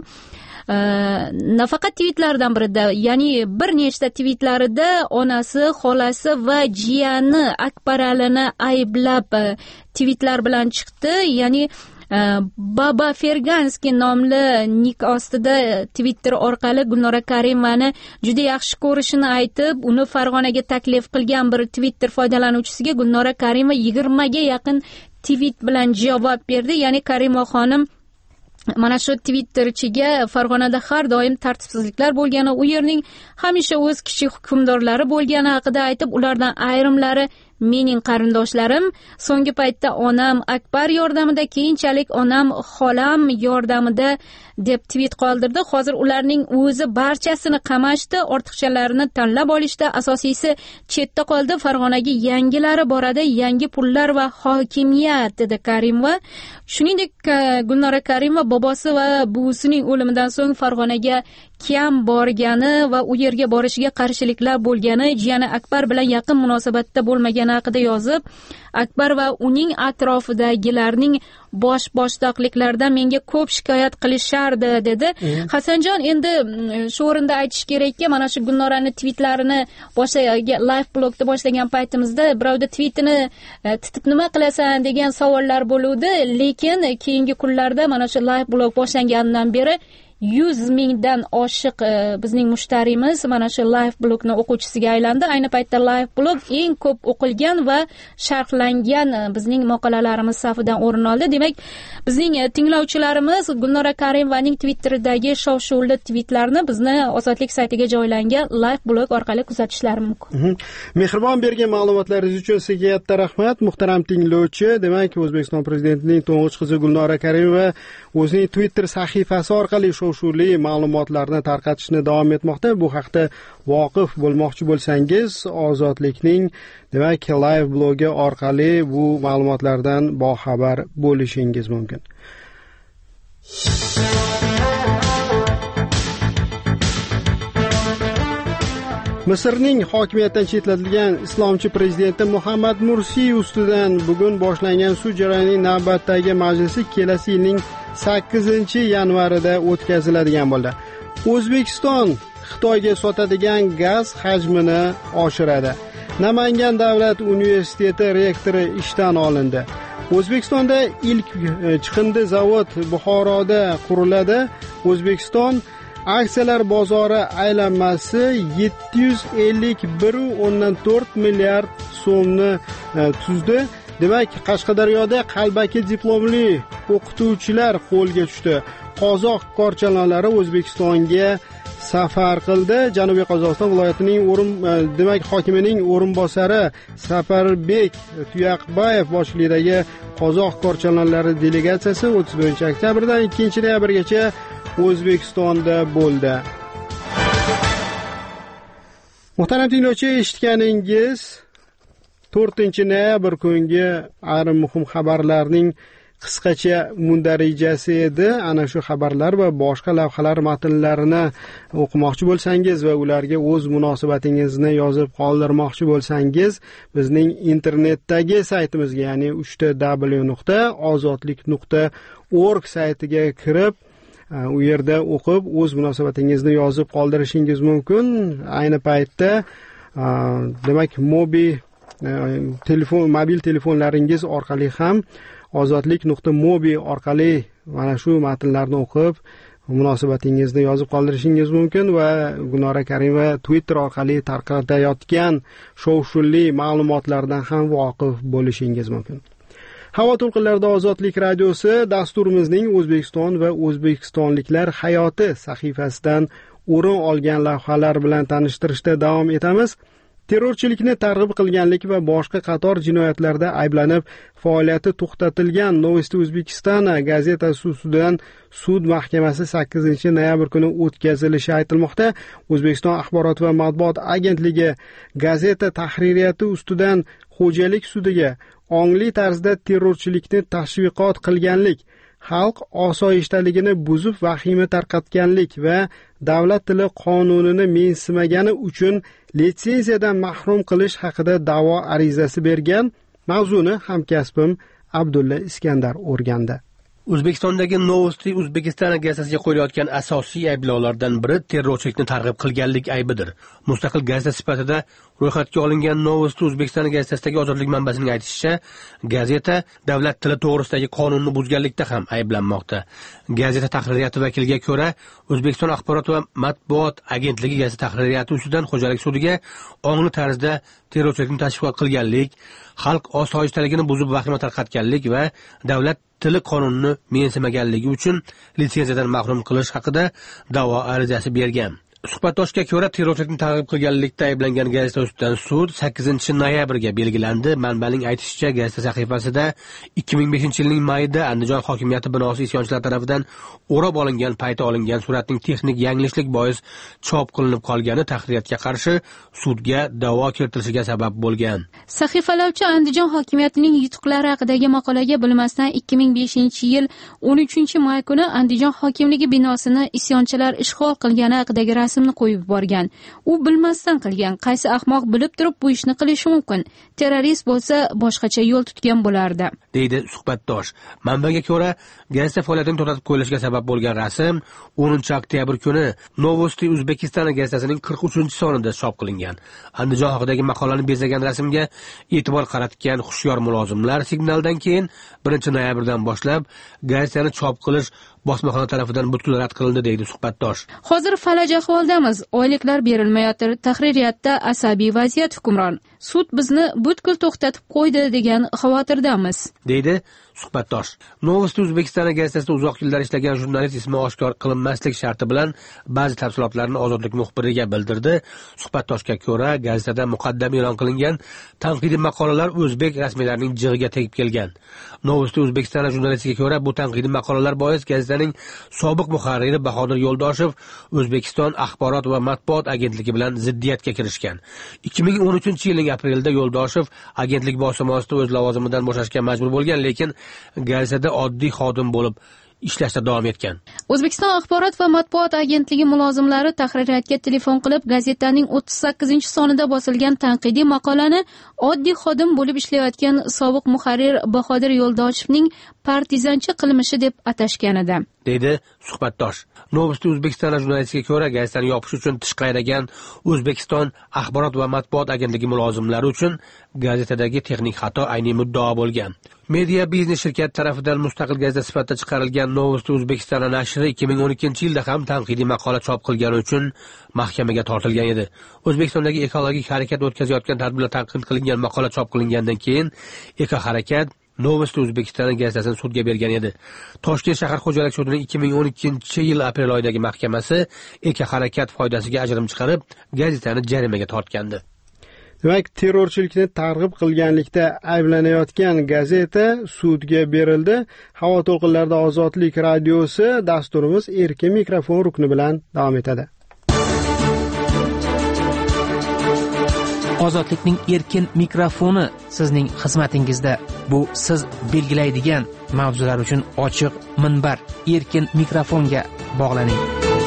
nafaqat tweetlaridan birida, ya'ni bir nechta tweetlarida onasi, xolasi va jiyani Akbaralini ayblab tweetlar bilan chiqdi. Ya'ni Baba Ferganskiy nomli nik ostida Twitter orqali Gulnora Karimovani juda yaxshi ko'rishini aytib, uni Farg'onaga taklif qilgan bir Twitter foydalanuvchisiga Gulnora Karimova yigirmaga yaqin tweet bilan javob berdi. Ya'ni Karimova xonim mana shu Twitterchiga Farg'onada har doim tartibsizliklar bo'lgani, u yerning hamisha o'z kichik hukmdorlari bo'lgani haqida aytib, ulardan ayrimlari mening qarindoshlarim, so'nggi paytda onam Akbar yordamida, keyinchalik onam xolam yordamida deb tweet qoldirdi. Hozir ularning o'zi barchasini qamashdi, ortiqchalarini tanlab olishdi, asosiysi chetda qoldi. Farg'onaga yangilari boradi, yangi pullar va hokimiyat, dedi Karimova. Shuningdek, Gulnora Karimova bobosi va buvisining o'limidan so'ng Farg'onaga kam borgani va u yerga borishiga qarshiliklar bo'lgani, jiyani Akbar bilan yaqin munosabatda bo'lmagani haqida yozib, Akbar va uning atrofidagilarning bosh boshdoqliklaridan menga ko'p shikoyat qilishardi, dedi. Mm. Hasanjon, endi shu o'rinda aytish kerakki, mana shu Gulnorani tweetlarini boshlagan live blogda boshlagan paytimizda birovda tweetini titib nima qilasan degan savollar bo'luvdi, lekin keyingi kunlarda mana shu live blog boshlanganidan beri yuz mingdan oshiq bizning mushtariymiz mana shu live blogni o'quvchisiga aylandi. Ayni paytda live blog eng ko'p o'qilgan va sharhlangan bizning maqolalarimiz safidan o'rin oldi. Demak, bizning tinglovchilarimiz Gulnora Karimovaning Twitteridagi shov-shuvli tweetlarni bizni Ozodlik saytiga joylangan live blog orqali kuzatishlari mumkin. Mehribon bergan ma'lumotlaringiz uchun sizga katta rahmat, muhtaram tinglovchi. Demak, O'zbekiston prezidentining to'ng'ich qizi Gulnora Karimova o'zining Twitter sahifasi orqali shov-shuvli ma'lumotlarni tarqatishni davom etmoqda. Bu haqda voqif bo'lmoqchi bo'lsangiz, Ozodlikning demak live blogi orqali bu ma'lumotlardan boxabar bo'lishingiz mumkin. Misrning hokimiyatdan chetlatilgan islomchi prezidenti Muhammad Mursi ustidan bugun boshlangan sud jarayonining navbatdagi majlisi kelasi yilning sakkizinchi yanvarida o'tkaziladigan bo'ldi. O'zbekiston Xitoyga sotadigan gaz hajmini oshiradi. Namangan davlat universiteti rektori ishdan olindi. O'zbekistonda ilk chiqindi zavod Buxoroda quriladi. O'zbekiston aksiyalar bozori aylanmasi yetti yuz ellik bir o'ndan to'rt milliard so'mni tuzdi. Demak, Qashqadaryoda qalbaki diplomli o'qituvchilar qo'lga tushdi. Qozoq korchalonlari O'zbekistonga safar qildi. Janubiy Qozog'iston viloyatining o'rin demak hokimining o'rinbosari Safarbek Tuyaqbayev boshchiligidagi qozoq korchalonlari delegatsiyasi o'ttiz birinchi oktyabrdan ikkinchi noyabrgacha O'zbekistonda bo'ldi. Muhtaram tinglovchi, eshitganingiz to'rtinchi noyabr kungi ayrim muhim xabarlarning qisqacha mundarijasi edi. Ana shu xabarlar va boshqa lavhalar matnlarini o'qimoqchi bo'lsangiz va ularga o'z munosabatingizni yozib qoldirmoqchi bo'lsangiz, bizning internetdagi saytimizga, ya'ni uch ta w nuqta ozodlik nuqta org saytiga kirib, u yerda o'qib o'z munosabatingizni yozib qoldirishingiz mumkin. Ayni paytda demak mobi telefon mobil telefonlaringiz orqali ham ozodlik nuqta mobi orqali mana shu matnlarni o'qib munosabatingizni yozib qoldirishingiz mumkin va Gulnora Karimova Twitter orqali tarqatayotgan shov-shuvli ma'lumotlardan ham voqif bo'lishingiz mumkin. Havo to'lqinlarida Ozodlik radiosi dasturimizning O'zbekiston va o'zbekistonliklar hayoti sahifasidan o'rin olgan lavhalar bilan tanishtirishda davom etamiz. Terrorchilikni targ'ib qilganlik va boshqa qator jinoyatlarda ayblanib faoliyati to'xtatilgan Novosti O'zbekiston gazetasi ustidan sud mahkamasi sakkizinchi noyabr kuni o'tkazilishi aytilmoqda. O'zbekiston axborot va matbuot agentligi gazeta tahririyati ustidan xo'jalik sudiga ongli tarzda terrorchilikni tashviqot qilganlik, xalq osoyishtaligini buzib vahima tarqatganlik va davlat tili qonunini mensimagani uchun litsenziyadan mahrum qilish haqida da'vo arizasi bergan. Mavzuni hamkasbim Abdulla Iskandar o'rgandi. O'zbekistondagi Novosti O'zbekiston gazetasiga qo'yilayotgan asosiy ayblovlardan biri terrorchilikni targ'ib qilganlik aybidir. Mustaqil gazeta sifatida ro'yxatga olingan Novosti O'zbekiston gazetasidagi Ozodlik manbasining aytishicha, gazeta davlat tili to'g'risidagi qonunni buzganlikda ham ayblanmoqda. Gazeta tahririyati vakiliga ko'ra, O'zbekiston axborot va matbuot agentligi gazeta tahririyati ustidan xo'jalik sudiga ongli tarzda terrorchilikni tashviq qilganlik, xalq osoyishtaligini buzib vahima tarqatganlik va davlat tili qonunini mensimaganligi uchun litsenziyadan mahrum qilish haqida da'vo arizasi bergan. Suhbatdoshga ko'ra, terrorchilikni targ'ib qilganlikda ayblangan gazeta ustidan sud sakkizinchi noyabrga belgilandi. Manbaning aytishicha, gazeta sahifasida ikki ming beshinchi yilning mayida Andijon hokimiyati binosi isyonchilar tomonidan o'rab olingan payti olingan suratning texnik yanglishlik bois chop qilinib qolgani tahririyatga qarshi sudga da'vo kiritilishiga sabab bo'lgan. Sahifalovchi Andijon hokimiyatining yutuqlari haqidagi maqolaga bilmasdan ikki ming beshinchi yil o'n uchinchi may kuni Andijon hokimligi binosini isyonchilar ishg'ol qilgani haqidagi rasmni qo'yib borgan. U bilmasdan qilgan. Qaysi ahmoq bilib turib bu ishni qilishi mumkin? Terrorist bo'lsa boshqacha yo'l tutgan bo'lardi, deydi suhbatdosh. Manbaga ko'ra, gazeta faoliyatini to'xtatib qo'yilishiga sabab bo'lgan rasm o'ninchi oktyabr kuni Novosti O'zbekiston gazetasining qirq uchinchi sonida chop qilingan. Andijon haqidagi maqolani bezagan rasmga e'tibor qaratgan hushyor mulozimlar signaldan keyin birinchi noyabrdan boshlab gazetani chop qilish bosmaxona tarafidan butkul rad qilindi, deydi suhbatdosh. Hozir falaj ahvoldamiz. Oyliklar berilmayapti. Tahririyatda asabiy vaziyat hukmron. Sud bizni butkul to'xtatib qo'ydi degan xavotirdamiz, deydi suhbatdosh. Novosti O'zbekiston gazetasida uzoq yillar ishlagan jurnalist ismi oshkor qilinmaslik sharti bilan ba'zi tafsilotlarni Ozodlik muxbiriga bildirdi. Suhbatdoshga ko'ra, gazetada muqaddam e'lon qilingan tanqidiy maqolalar o'zbek rasmiylarining jig'iga tegib kelgan. Novosti O'zbekiston jurnalistiga ko'ra, bu tanqidiy maqolalar bois gazetaning sobiq muharriri Bahodir Yo'ldoshev O'zbekiston axborot va matbuot agentligi bilan ziddiyatga kirishgan. ikki ming o'n uchinchi yilning aprelida Yo'ldoshev agentlik boshlig'i ostida o'z lavozimidan bo'shashga majbur bo'lgan, lekin gazetada oddiy xodim bo'lib ishlashda davom etgan. O'zbekiston axborot va matbuot agentligi mulozimlari tahririyatga telefon qilib, gazetaning o'ttiz sakkizinchi sonida bosilgan tanqidiy maqolani oddiy xodim bo'lib ishlayotgan sobiq muharrir Bahodir Yo'ldoshevning partizancha qilmishi deb atashgan edi, deydi suhbatdosh. Novosti O'zbekiston jurnalistiga ko'ra, gazetani yopish uchun tish qayragan O'zbekiston axborot va matbuot agentligi mulozimlari uchun gazetadagi texnik xato ayni muddao bo'lgan. Media biznes shirkati tarafidan mustaqil gazeta sifatida chiqarilgan Novosti O'zbekiston nashri ikki ming o'n ikkinchi yilda ham tanqidiy maqola chop qilgani uchun mahkamaga tortilgan edi. O'zbekistondagi ekologik harakat o'tkazayotgan tadbirlar tanqid qilingan maqola chop qilingandan keyin Eko harakat Novosti O'zbekiston gazetasini sudga bergan edi. Toshkent shahar xo'jalik sudining ikki ming o'n ikkinchi yil aprel oyidagi mahkamasi Eko harakat foydasiga ajrim chiqarib, gazetani jarimaga tortgandi. Demak, terrorchilikni targ'ib qilganlikda ayblanayotgan gazeta sudga berildi. Havo to'lqinlarida Ozodlik radiosi dasturimiz erkin mikrofon rukni bilan davom etadi. Ozodlikning erkin mikrofoni sizning xizmatingizda. Bu siz belgilaydigan mavzular uchun ochiq minbar. Erkin mikrofonga bog'laning.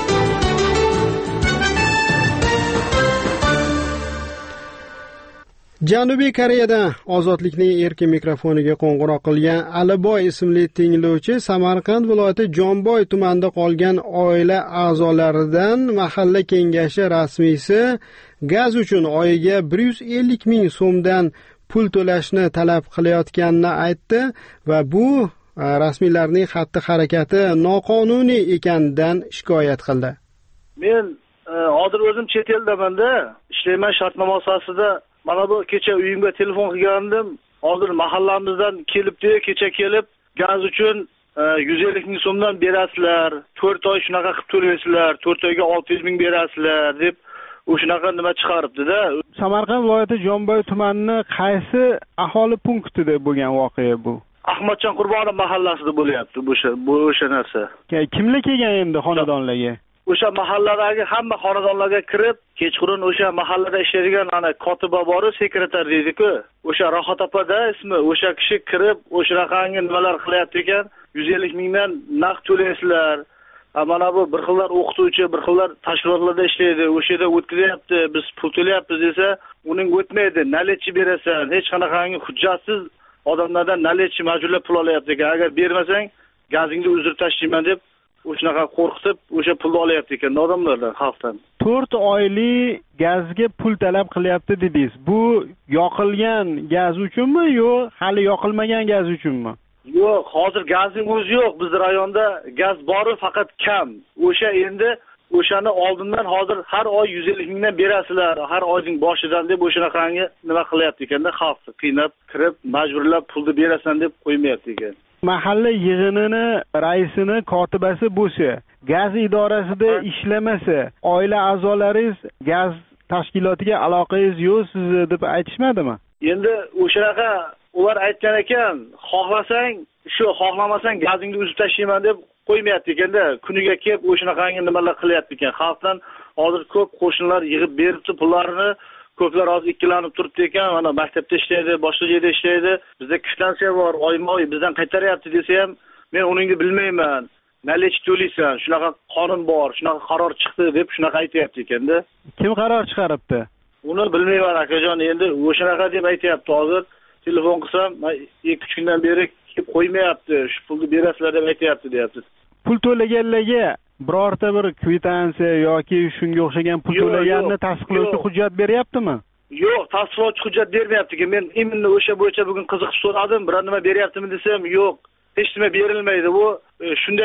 Janubiy Koreyada Ozodlikning erkin mikrofoniga qo'ng'iroq qilgan Aliboy ismli tinglovchi Samarqand viloyati Jonboy tumanida qolgan oila a'zolaridan mahalla kengashi rasmiysi gaz uchun oyiga bir yuz ellik ming so'mdan pul to'lashni talab qilayotganini aytdi va bu rasmiylarning xatti-harakati noqonuniy ekanidan shikoyat qildi. Men hozir o'zim chet eldamanda ishlayman, shartnoma asosida. Mana bu kecha uyimga telefon qilgandim. Hozir mahallamizdan kelibdi, kecha kelib gaz uchun yuz ellik ming so'mdan berasizlar, to'rt oy shunaqa qilib to'laysizlar, to'rt oyga olti yuz ming berasizlar deb o'shunaqa nima chiqaribdi-da. Samarqand viloyati Jonboy tumanining qaysi aholi punktida bo'lgan voqea bu? Ahmadjon Qurbonov mahallasida bo'lyapti bu bu o'sha narsa. Kimlar kelgan endi xonadonlarga? O'sha mahalladagi hamma xonadonlarga kirib, kechqurun o'sha mahallada ishlaydigan ana kotiba bor, sekretar deydi-ku, o'sha Rohat opada ismi, o'sha kishi kirib, o'shanaqangi nimalar qilyapti ekan, yuz ellik mingdan naqd to'laysizlar. Mana bu bir xillar o'qituvchi, bir xillar tashkilotlarda ishlaydi, o'sha yerda o'tkizyapti, biz pul to'layapmiz desa, uning o'tmaydi, naletchi berasan, hech qanaqangi hujjatsiz odamlardan naletchi majburlab pul olyapti ekan. Agar bermasang, gazingni uzr tashlayman deb o'shanaqa qo'rqitib, o'sha pulni olyapti ekan odamlardan, xalqdan. to'rt oylik gazga pul talab qilyapti dedingiz. Bu yoqilgan gaz uchunmi yo hali yoqilmagan gaz uchunmi? Yo'q, hozir gazning o'zi yo'q. Bizning rayonda gaz bor, faqat kam. O'sha endi o'shani oldindan hozir har oy yuz ellik mingdan berasizlar, har oyning boshidan deb o'shanaqangi nima qilyapti ekanda, xalqni qiynab kirib, majburlab pulni berasan deb qo'ymayapti ekan. Mahalla yig'inini raisini kotibasi bo'lsa, gaz idorasida ishlamasa, oila a'zolaringiz gaz tashkilotiga aloqangiz yo'q sizni deb aytishmadimi? Endi o'shanaqa ular aytgan ekan, xohlasang shu, xohlamasang gazingni uzib tashlayman deb qo'ymayapti ekanda. Kuniga kelib o'shanaqangi nimalar qilyapti ekan. Xalqdan hozir ko'p qo'shnilar yig'ib beribdi pullarini. Ko'plar hozir ikkilanib turibdi ekan, mana maktabda ishlaydi, boshqa yerda ishlaydi. Bizda kvitansiya bor, oyma-oy bizdan qaytaryapti desa ham, men uningni bilmayman. Nalech to'laysan, shunaqa qonun bor, shunaqa qaror chiqdi deb shunaqa aytayapti ekanda. Kim qaror chiqaribdi? Uni bilmayman akajon, endi o'shanaqa deb aytayapti hozir. Telefon qilsam, ikki uch kundan beri kelib qo'ymayapti, shu pulni berasizlar deb aytayapti, deyapti. Pul to'laganlarga birorta bir kvitansiya yoki shunga o'xshagan pul to'laganini tasdiqlovchi hujjat beryaptimi? Yo'q, tasdiqlovchi hujjat bermayapti. Men imonni o'sha bo'yicha bugun qiziqib so'radim, biror nima beryaptimi desam, yo'q, hech nima berilmaydi. Bu shunday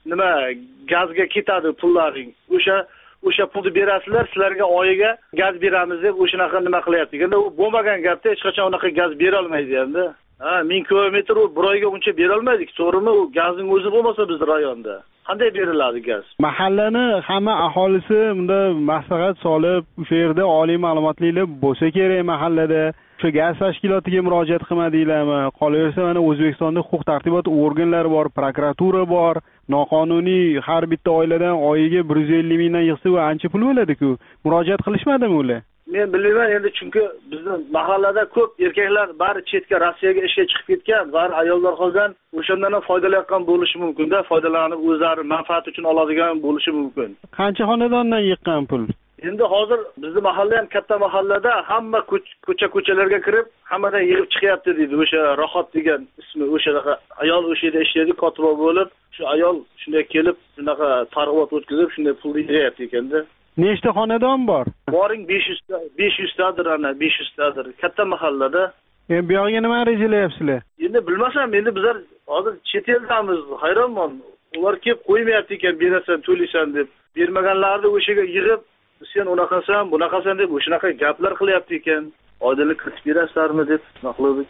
nima gazga ketadi pullaring. O'sha o'sha pulni berasizlar, sizlarga oyiga gaz beramiz deb o'shanaqa nima qilyapti. Endi u bo'lmagan gapda hech qachon unaqa gaz bera olmaydi endi. Ha, ming kilometr u bir oyga uncha bera olmaydik, to'g'rimi? U gazning o'zi bo'lmasa bizning rayonda qanday beriladi gaz? Mahallani hamma aholisi bunda maslahat solib, o'sha yerda oliy ma'lumotlilar bo'lsa kerak mahallada. Shu gaz tashkilotiga murojaat qilmadinglarmi? Qolaversa, mana O'zbekistonda huquq tartibot organlari bor, prokuratura bor. Noqonuniy har bitta oiladan oyiga bir yuz ellik mingdan yig'sa, u ancha pul bo'ladi-ku. Murojaat qilishmadimi ular? Men bilmayman endi, chunki bizning mahallada ko'p erkaklar bari chetga Rossiyaga ishga chiqib ketgan, bari ayollar qolgan, o'shandan ham foydalanayotgan bo'lishi mumkin-da, foydalanib o'zlari manfaat uchun oladigan bo'lishi mumkin. Qancha xonadondan yiqqan pul? Endi hozir bizning mahalla ham katta mahallada, hamma ko'cha-ko'chalarga kirib, hammadan yig'ib chiqyapti deydi. O'sha Rohat degan ismi, o'sha ayol o'sha yerda ishlaydi, kotiba bo'lib, shu ayol shunday kelib, shunaqa targ'ibot o'tkazib, shunday pulni yig'yapti ekanda. Nechta xonadon bor? Boring besh yuz ta, besh yuz tadir ana, besh yuz tadir. Katta mahallada. Endi bu yoqqa nima rejalayapsizlar? Endi bilmasam, endi bizlar hozir chet eldamiz, hayronman. Ular kelib qo'ymayapti ekan, berasan, to'laysan deb. Bermaganlarni o'shaga yig'ib, sen unaqasan, bunaqasan deb o'shanaqa gaplar qilyapti ekan. Oydinlik kiritib berasizlarmi deb maqladik.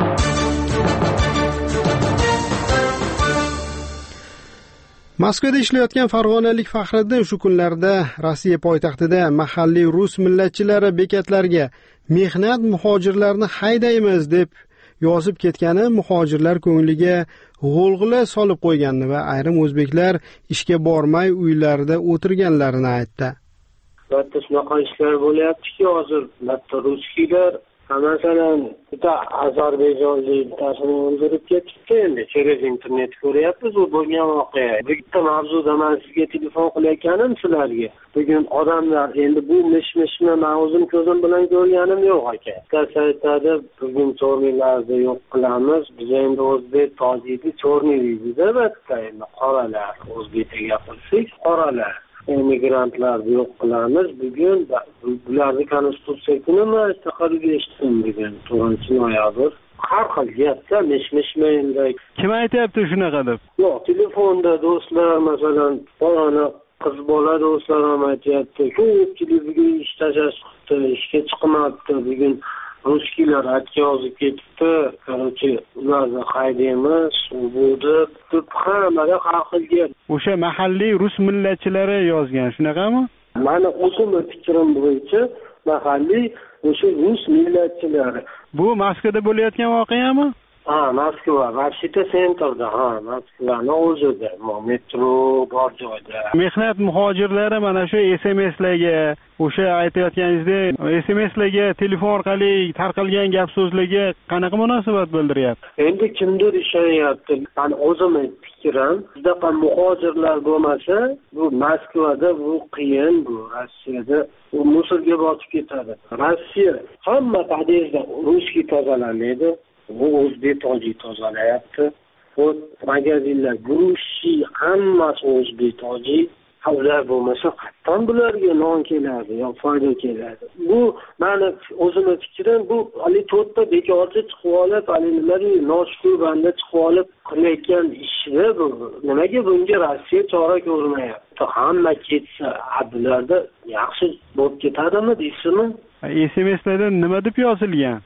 Moskvada ishlayotgan farg'onalik Faxriddin shu kunlarda Rossiya poytaxtida mahalliy rus millatchilari bekatlarga mehnat muhojirlarni haydaymiz deb yozib ketgani muhojirlar ko'ngliga g'ulg'ula solib qo'yganini va ayrim o'zbeklar ishga bormay uylarida o'tirganlarini aytdi. Bitta shunaqa ishlar bo'lyaptiki, hozir bitta ruskiylar, masalan, bitta ozarbayjonlik bittasini o'ldirib ketibdi. Endi через internet ko'ryapmiz, u bo'lgan voqea. Bitta mavzuda men sizga telefon qilayotganim sizlarga. Bugun odamlar endi bu mish-mishni men o'zim ko'zim bilan ko'rganim yo'q aka. Saytlarda bugun chornilarni yo'q qilamiz. Biz endi o'zbek tojikni chorni deydi-da, bitta endi qoralar, o'zbekcha gapirsak, qoralar. Emigrantlarni yo'q qilamiz. Bugun bularni konstitutsiya kunimi taqdirga eshitdim bugun to'rtinchi noyabr. Har xil gapda mish-mishmaydi. Kim aytyapti shunaqa deb? Yo'q, telefonda do'stlar, masalan, falona qiz bola do'stlar ham aytyapti. Ko'pchilik bugun ish tashabbusda ishga chiqmabdi. Bugun ruskilar atga yozib ketibdi. Короче, ularni haydaymiz, bu deb hammaga har xil gap. O'sha mahalliy rus millatchilari yozgan, shunaqami? Mani o'zimning fikrim bo'yicha mahalliy o'sha rus millatchilari. Bu Moskvada bo'layotgan voqeami? Ha, Moskva, Vashita sentrda, ha, Moskvani o'zida, metro bor joyda. Mehnat muhojirlari mana shu S M S'larga, o'sha aytayotganingizdek, S M S'larga telefon orqali tarqalgan gap so'zlarga qanaqa munosabat bildiryapti? Endi kimdir ishonyapti. Men o'zimning fikrim, bunaqa muhojirlar bo'lmasa, bu Moskvada bu qiyin, bu Rossiyada u musulga botib ketadi. Rossiya hamma podyezdda ruskiy tozalanadi. Bu o'zbek tojik tozalayapti. Bu magazinlar guruchchi hammasi o'zbek tojik. Ular bo'lmasa qattan bularga non keladi, yo foyda keladi. Bu meni o'zimning fikrim, bu hali to'rtta bekorchi chiqib olib, hali nimaga noshkur banda chiqib olib qilayotgan ishni bu. Nimaga bunga Rossiya chora ko'rmayapti? Hamma ketsa, bularda yaxshi bo'lib ketadimi deysizmi? S M S'larda nima deb yozilgan?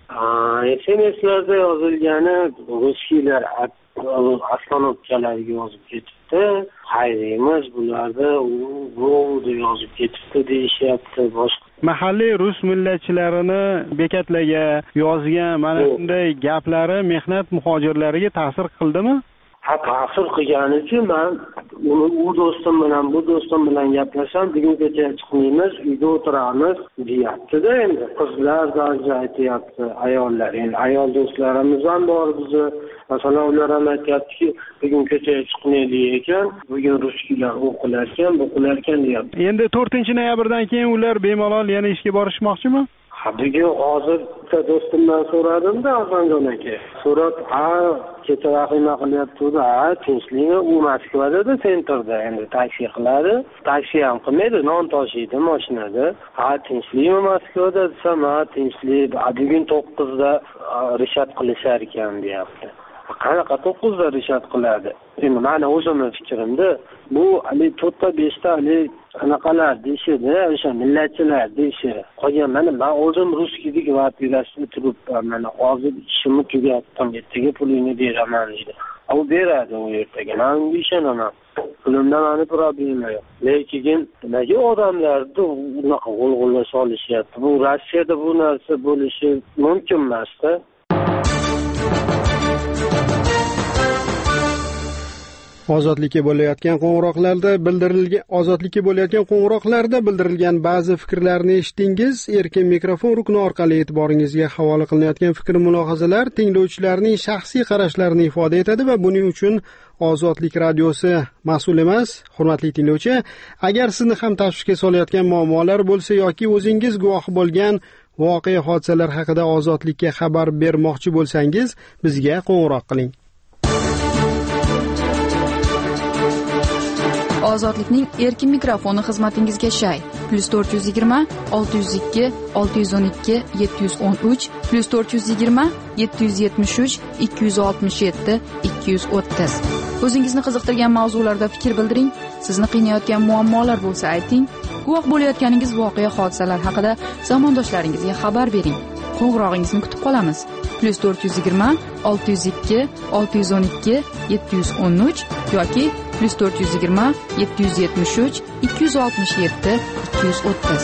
S M S'larda yozilgani ruskiylar astronomchalarga yozib ketibdi. Haydaymiz bularda, u deb yozib ketibdi deyishyapti. Boshqa mahalliy rus millatchilarini bekatlarga yozgan mana shunday gaplari mehnat muhojirlariga ta'sir qildimi? Ha, ta'sir qilganicha men uni u do'stim bilan, bu do'stim bilan gaplashsam, bugun kecha chiqmaymiz, uyda o'tiramiz deyapti-da endi. Qizlar darja aytyapti, ayollar. Endi ayol do'stlarimiz ham bor bizni. Masalan, ular ham aytyaptiki, bugun kecha chiqmaydi ekan, bugun ruskilar o'qilar ekan, o'qilar ekan deyapti. Endi to'rtinchi noyabrdan keyin ular bemalol yana ishga borishmoqchimi? Ha, bugun hozir do'stimdan so'radimda, Hasanjon aka. So'rab, ha, kecha vahima qilyapti, ha, tinchlikmi? U Moskvada, sentrda, endi taksi qiladi. Taksi ham qilmaydi, non tashiydi mashinada. Ha, tinchlikmi Moskvada desam, ha, tinchlik. Bugun to'qqizda rishat qilishar ekan, deyapti. Qanaqa to'qqizda rishat qiladi? endi mani o'zimni fikrimda bu hali to'rtta beshta hali anaqalar deyishadi, o'sha millatchilar deyishi qolgan. Mana men o'zim ruskiylik kvartirasida turibman, mana hozir ishimni tugatdim, ertaga pulingni beraman deydi. U beradi u ertaga, men unga ishonaman. Pulimda mani problema yo'q. Lekin nimaga odamlarni unaqa g'ulg'ula solishyapti? Bu Rossiyada bu narsa bo'lishi mumkin emas-da. ozodlikka bo'layotgan qo'ng'iroqlarda bildirilgan ozodlikka bo'layotgan qo'ng'iroqlarda bildirilgan ba'zi fikrlarni eshitdingiz. Erkin mikrofon rukni orqali e'tiboringizga havola qilinayotgan fikr mulohazalar tinglovchilarning shaxsiy qarashlarini ifoda etadi va buning uchun Ozodlik radiosi mas'ul emas. Hurmatli tinglovchi, agar sizni ham tashvishga solayotgan muammolar bo'lsa yoki o'zingiz guvohi bo'lgan voqea hodisalar haqida ozodlikka xabar bermoqchi bo'lsangiz, bizga qo'ng'iroq qiling. Ozodlikning erkin mikrofoni xizmatingizga shay. plus to'rt yuz yigirma olti yuz ikki olti yuz o'n ikki yetti yuz o'n uch plus to'rt yuz yigirma yetti yuz yetmish uch ikki yuz oltmish yetti ikki yuz o'ttiz. O'zingizni qiziqtirgan mavzularda fikr bildiring. Sizni qiynayotgan muammolar bo'lsa ayting. Guvoh bo'layotganingiz voqea hodisalar haqida zamondoshlaringizga xabar bering. Qo'ng'irog'ingizni kutib qolamiz. plus to'rt yuz yigirma olti yuz ikki olti yuz o'n ikki yetti yuz o'n uch yoki plus to'rt yuz yigirma yetti yuz yetmish uch ikki yuz oltmish yetti ikki yuz o'ttiz.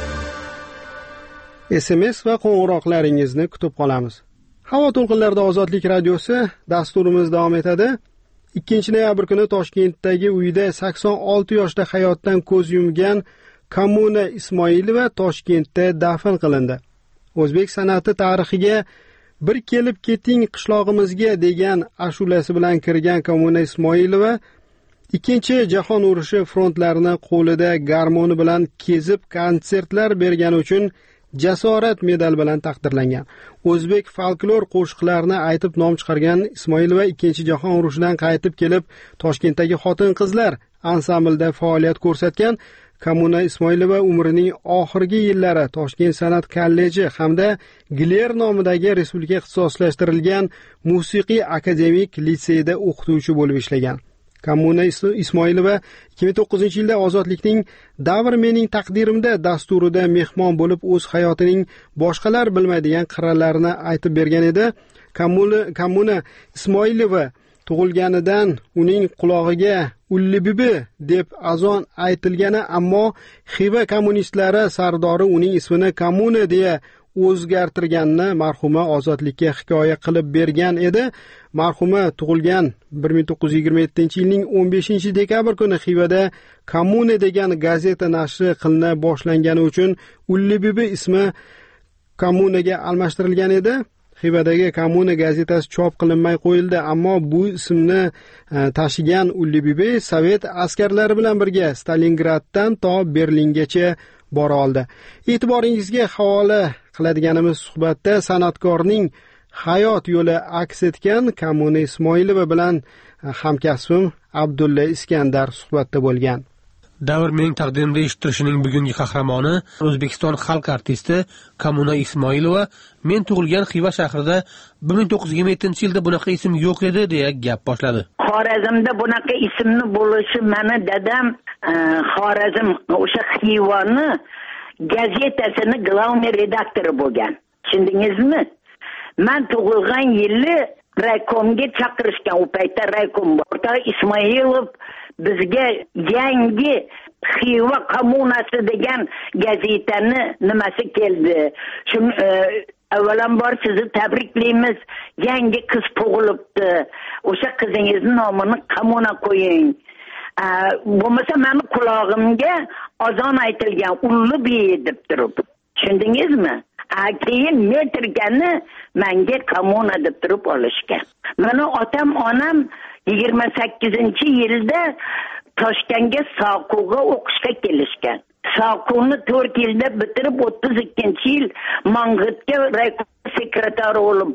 S M S va qo'ng'iroqlaringizni kutib qolamiz. Havo to'lqinlarida Ozodlik radiosi dasturimiz davom etadi. ikkinchi noyabr kuni Toshkentdagi uyida sakson olti yoshda hayotdan ko'z yumgan Kommuna Ismoilova Toshkentda dafn qilindi. O'zbek san'ati tarixiga bir kelib keting qishlog'imizga degan ashulasi bilan kirgan Kommuna Ismoilova Ikkinchi jahon urushi frontlarini qo'lida garmoni bilan kezib konsertlar bergani uchun jasorat medal bilan taqdirlangan. O'zbek folklor qo'shiqlarini aytib nom chiqargan Ismoilova ikkinchi jahon urushidan qaytib kelib Toshkentdagi xotin-qizlar ansamblida faoliyat ko'rsatgan. Kommuna Ismoilova umrining oxirgi yillari Toshkent san'at kolleji hamda Gler nomidagi respublika ixtisoslashtirilgan musiqiy akademik litseyda o'qituvchi bo'lib ishlagan. Kommuna Ismoilova ikki ming to'qqizinchi yilda Ozodlikning Davr mening taqdirimda dasturida mehmon bo'lib o'z hayotining boshqalar bilmaydigan qirralarini aytib bergan edi. Kommuna Kommuna Ismoilova tug'ilganidan uning qulog'iga Ulli bibi deb azon aytilgani, ammo Xiva kommunistlari sardori uning ismini Kommuna deya o'zgartirganini marhuma Ozodlikka hikoya qilib bergan edi. Marhuma tug'ilgan bir ming to'qqiz yuz yigirma yettinchi yilning o'n beshinchi dekabr kuni Xivada Kommuna degan gazeta nashri qilina boshlangani uchun Ulli bibi ismi Kommunaga almashtirilgan edi. Xivadagi Kommuna gazetasi chop qilinmay qo'yildi, ammo bu ismni tashigan Ulli bibi Sovet askarlari bilan birga Stalingraddan to Berlingacha bora oldi. E'tiboringizga havola qiladiganimiz suhbatda san'atkorning hayot yo'li aks etgan Kommuna Ismoilova bilan hamkasbim Abdulla Iskandar suhbatda bo'lgan. Davr mening taqdirimda eshittirishining bugungi qahramoni O'zbekiston xalq artisti Kommuna Ismoilova men tug'ilgan Xiva shahrida bir ming to'qqiz yuz yigirma yettinchi yilda bunaqa ism yo'q edi deya gap boshladi. Xorazmda bunaqa ismni bo'lishi meni dadam Xorazm o'sha Xivani gazetasini glавный redaktori bo'lgan. Tushundingizmi? Men tug'ilgan yili raykomga chaqirishgan. U paytda raykom bor. Ismoilov bizga yangi Xiva kommunasi degan gazetani nimasi keldi. Shu avvalambor sizni tabriklaymiz. Yangi qiz tug'ilibdi. O'sha qizingizning nomini Kommuna qo'ying. Bo'lmasa meni qulog'imga azon aytilgan Ulli bi deb turib. Tushundingizmi? Keyin metrgani menga Kommuna deb turib olishgan. Meni otam onam yigirma sakkizinchi yilda Toshkentga Soquga o'qishga kelishgan. Soquni to'rt yilda bitirib o'ttiz ikkinchi yil Mang'itga raykom sekretari bo'lib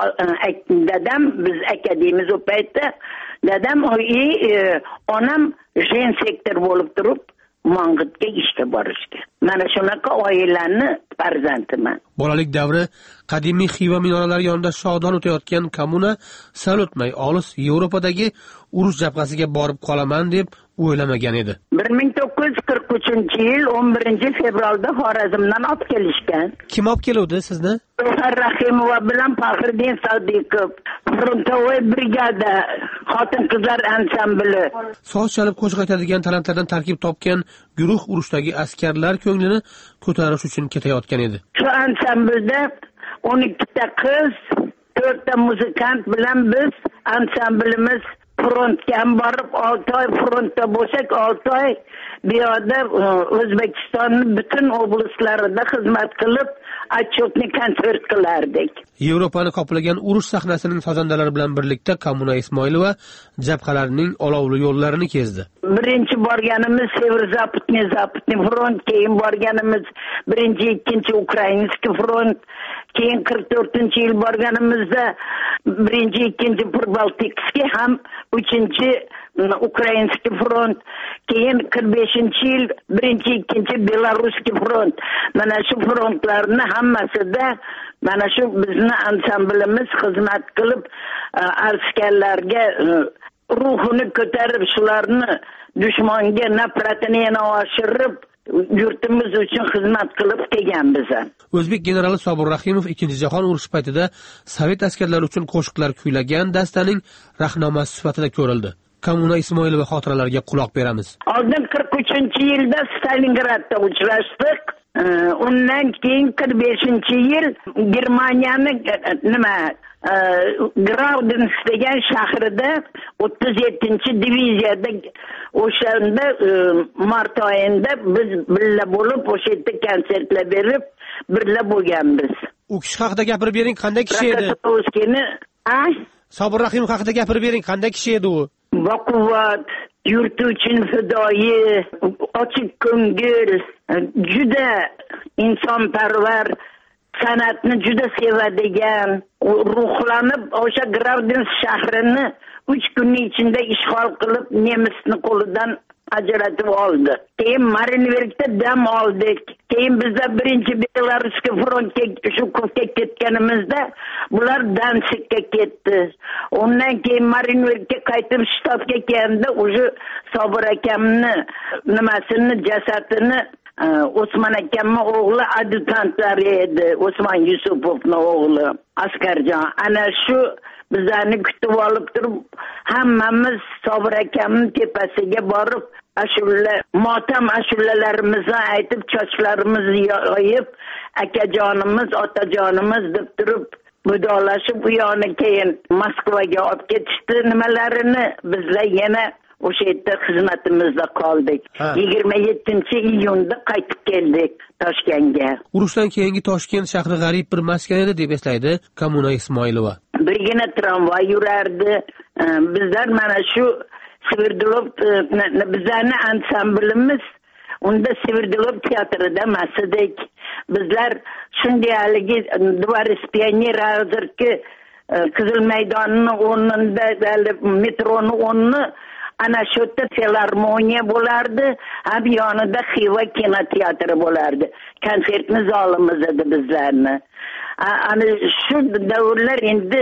dadam biz akademiyamiz o paytda dadam e, onam jen sektor bo'lib turib mang'itga ishga borishga. Mana shunaqa oilaning farzandiman. Bolalik davri qadimiy Xiva minoralari yonida shodon o'tayotgan kommuna sal o'tmay olis Yevropadagi urush jabhasiga borib qolaman deb o'ylamagan edi. bir ming to'qqiz yuz qirq uchinchi yil o'n birinchi fevralda Xorazmdan olib kelishgan. Kim olib keluvdi sizni? Ruhar Rahimova bilan Faxriddin Sodiqov, frontovoy brigada, xotin-qizlar ansambli. So'z chalib qo'shiq aytadigan talantlardan tarkib topgan guruh urushdagi askarlar ko'nglini ko'tarish uchun ketayotgan edi. Shu ansamblda o'n ikkita qiz, to'rtta muzikant bilan biz ansamblimiz frontga borib olti oy frontda bo'lsak, olti oy bu yerda O'zbekistonning butun oblastlarida xizmat qilib, отчетni konsert qilardik. Yevropani qoplagan urush sahnasining sozandalari bilan birlikda Kommuna Ismoilova jabhalarning olovli yo'llarini kezdi. Birinchi borganimiz Sever-Zapotniy Zapotniy front, keyin borganimiz birinchi, ikkinchi Ukrainskiy front, keyin qirq to'rtinchi yil borganimizda birinchi, ikkinchi Pribaltikskiy ham uchinchi Ukrainskiy front, keyin qirq beshinchi yil birinchi, ikkinchi Beloruskiy front. Mana shu frontlarni hammasida mana shu bizni ansamblimiz xizmat qilib askarlarga ruhini ko'tarib, shularni dushmanga nafratini yana oshirib, yurtimiz uchun xizmat qilib kelganmiz. O'zbek generali Sobir Rahimov ikkinchi jahon urushi paytida sovet askarlari uchun qo'shiqlar kuylagan dastaning rahnomasi sifatida ko'rildi. Kommuna Ismoilova xotiralariga quloq beramiz. Oldin qirq uchinchi yilda Stalingradda uchrashdik. Undan keyin qirq beshinchi yil Germaniyaning nima Graudens degan shahrida o'ttiz yettinchi diviziyada o'shanda mart oyida biz birga bo'lib o'sha yerda konsertlar berib birga bo'lganmiz. U kishi haqida gapirib bering, qanday kishi edi? Sobir Rahimov haqida gapirib bering, qanday kishi edi u? Baquvvat, yurti uchun fidoyi, ochiq ko'ngil, juda insonparvar, san'atni juda sevadigan, ruhlanib o'sha Graudens shahrini uch kunning ichida ishg'ol qilib nemisni qo'lidan ajratib oldi. Keyin Marinverkda dam oldik. Keyin bizda birinchi Beloruskiy frontga shu kufga ketganimizda bular Dansikka ketdi. Undan keyin Marinverkga qaytib shtabga kelganda o'sha Sobir akamni nimasini jasadini Osman akamning o'g'li adjutantlari edi. Osman Yusupovning o'g'li Askarjon. Ana shu bizlarni kutib olib turib, hammamiz Sobir akamning tepasiga borib, ashula, motam ashulalarimizni aytib, chochlarimizni yoyib, akajonimiz, otajonimiz deb turib, vidolashib, u yo'ni keyin Moskvaga olib ketishdi nimalarini, bizlar yana o'sha yerda xizmatimizda qoldik. yigirma yettinchi iyunda qaytib keldik Toshkentga. Urushdan keyingi Toshkent shahri g'arib bir maskan edi deb eslaydi Kommuna Ismoilova. Birgina tramvay yurardi. Bizlar mana shu Sverdlov bizlarni ansamblimiz unda Sverdlov teatrida masdik. Bizlar shunday haligi Dvoris Pionera hozirgi Qizil maydonning o'rnida metroni o'rni ana shu yerda filarmoniya bo'lardi, ham yonida Xiva kinoteatri bo'lardi. Konsertni zalimiz edi bizlarni. Ana shu davrlar endi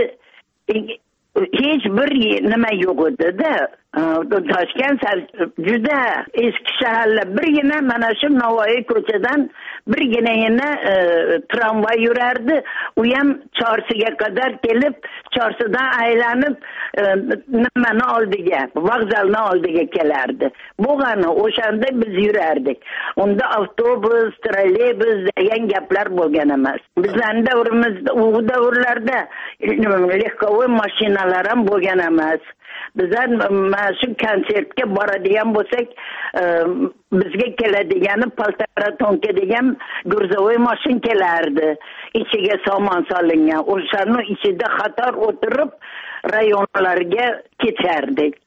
hech bir nima yo'q edi-da. Toshkent juda eski shaharlar, birgina mana shu Navoiy ko'chadan birgina yana tramvay yurardi. U ham Chorsiga qadar kelib, Chorsidan aylanib nimani oldiga, vokzalni oldiga kelardi. Bo'lgani o'shanda biz yurardik. Unda avtobus, trolleybus degan gaplar bo'lgan emas. Bizning davrimizda, u davrlarda lehkovoy mashinalar ham bo'lgan emas. Bizlar mana shu konsertga boradigan bo'lsak, bizga keladigani Poltaratonka degan gurzovoy mashin kelardi. Ichiga saman solingan. O'shaning ichida qator o'tirib rayonlarga ketardik.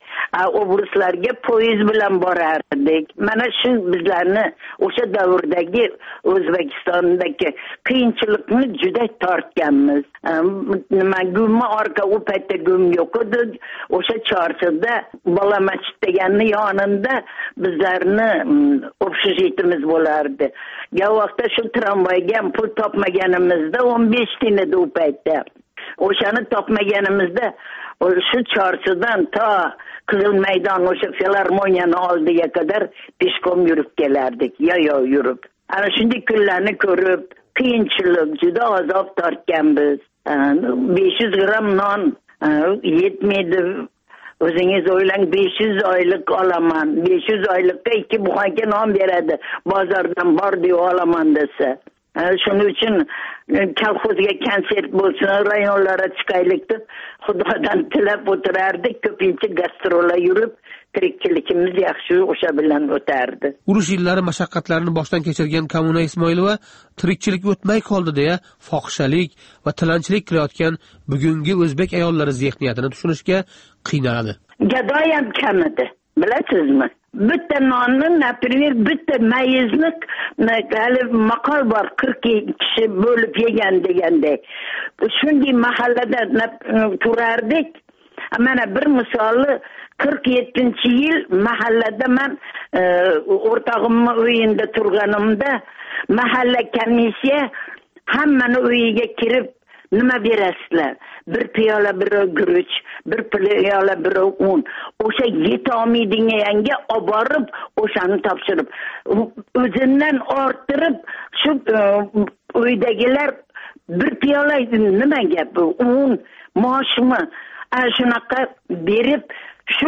Obruslarga poyezd bilan borardik. Mana shu bizlarni o'sha davrdagi O'zbekistondagi qiyinchilikni juda tortganmiz. Nima gumma orqa u paytda gum yo'q edi. O'sha Chorchida bola masjid deganni yonida bizlarni общежитimiz bo'lardi. Ya vaqtda shu tramvayga pul topmaganimizda o'n besh tiyin edi u paytda. O'shani topmaganimizda shu Chorchidan to Qizil maydon o'sha filarmoniyani oldiga qadar peshkom yurib kelardik, yo'yo yurib. Ana shunday kunlarni ko'rib, qiyinchilik, juda azob tortganmiz. besh yuz gram non yetmaydi. O'zingiz o'ylang, besh yuz oylik olaman. besh yuz oylikka ikki buxanka non beradi. Bozordan bor deb olaman desa. Shuning uchun kolxozga konsert bo'lsin, rayonlarga chiqaylik deb Xudodan tilab o'tirardik. Ko'pincha gastrolga yurib, tirikchiligimiz yaxshi o'sha bilan o'tardi. Urush yillari mashaqqatlarini boshdan kechirgan Kommuna Ismoilova tirikchilik o'tmay qoldi deya fohishalik va tilanchilik qilayotgan bugungi o'zbek ayollari zehniyatini tushunishga qiynaladi. Gadoyam kam edi, bilasizmi? Bitta nonni, например, bitta mayizni hali maqol bor, qirq kishi bo'lib yegan deganda. Shunday mahallada turardik. Mana bir misoli qirq yettinchi yil mahallada men o'rtog'imning uyida turganimda mahalla komissiya hammani uyiga kirib nima berasizlar? Bir piyola bir guruch, bir piyola bir un. O'sha yetolmaydiganga olib borib, o'shani topshirib, o'zidan orttirib, shu uydagilar bir piyola nima gap bu? Un, moshmi? Ana shunaqa berib, shu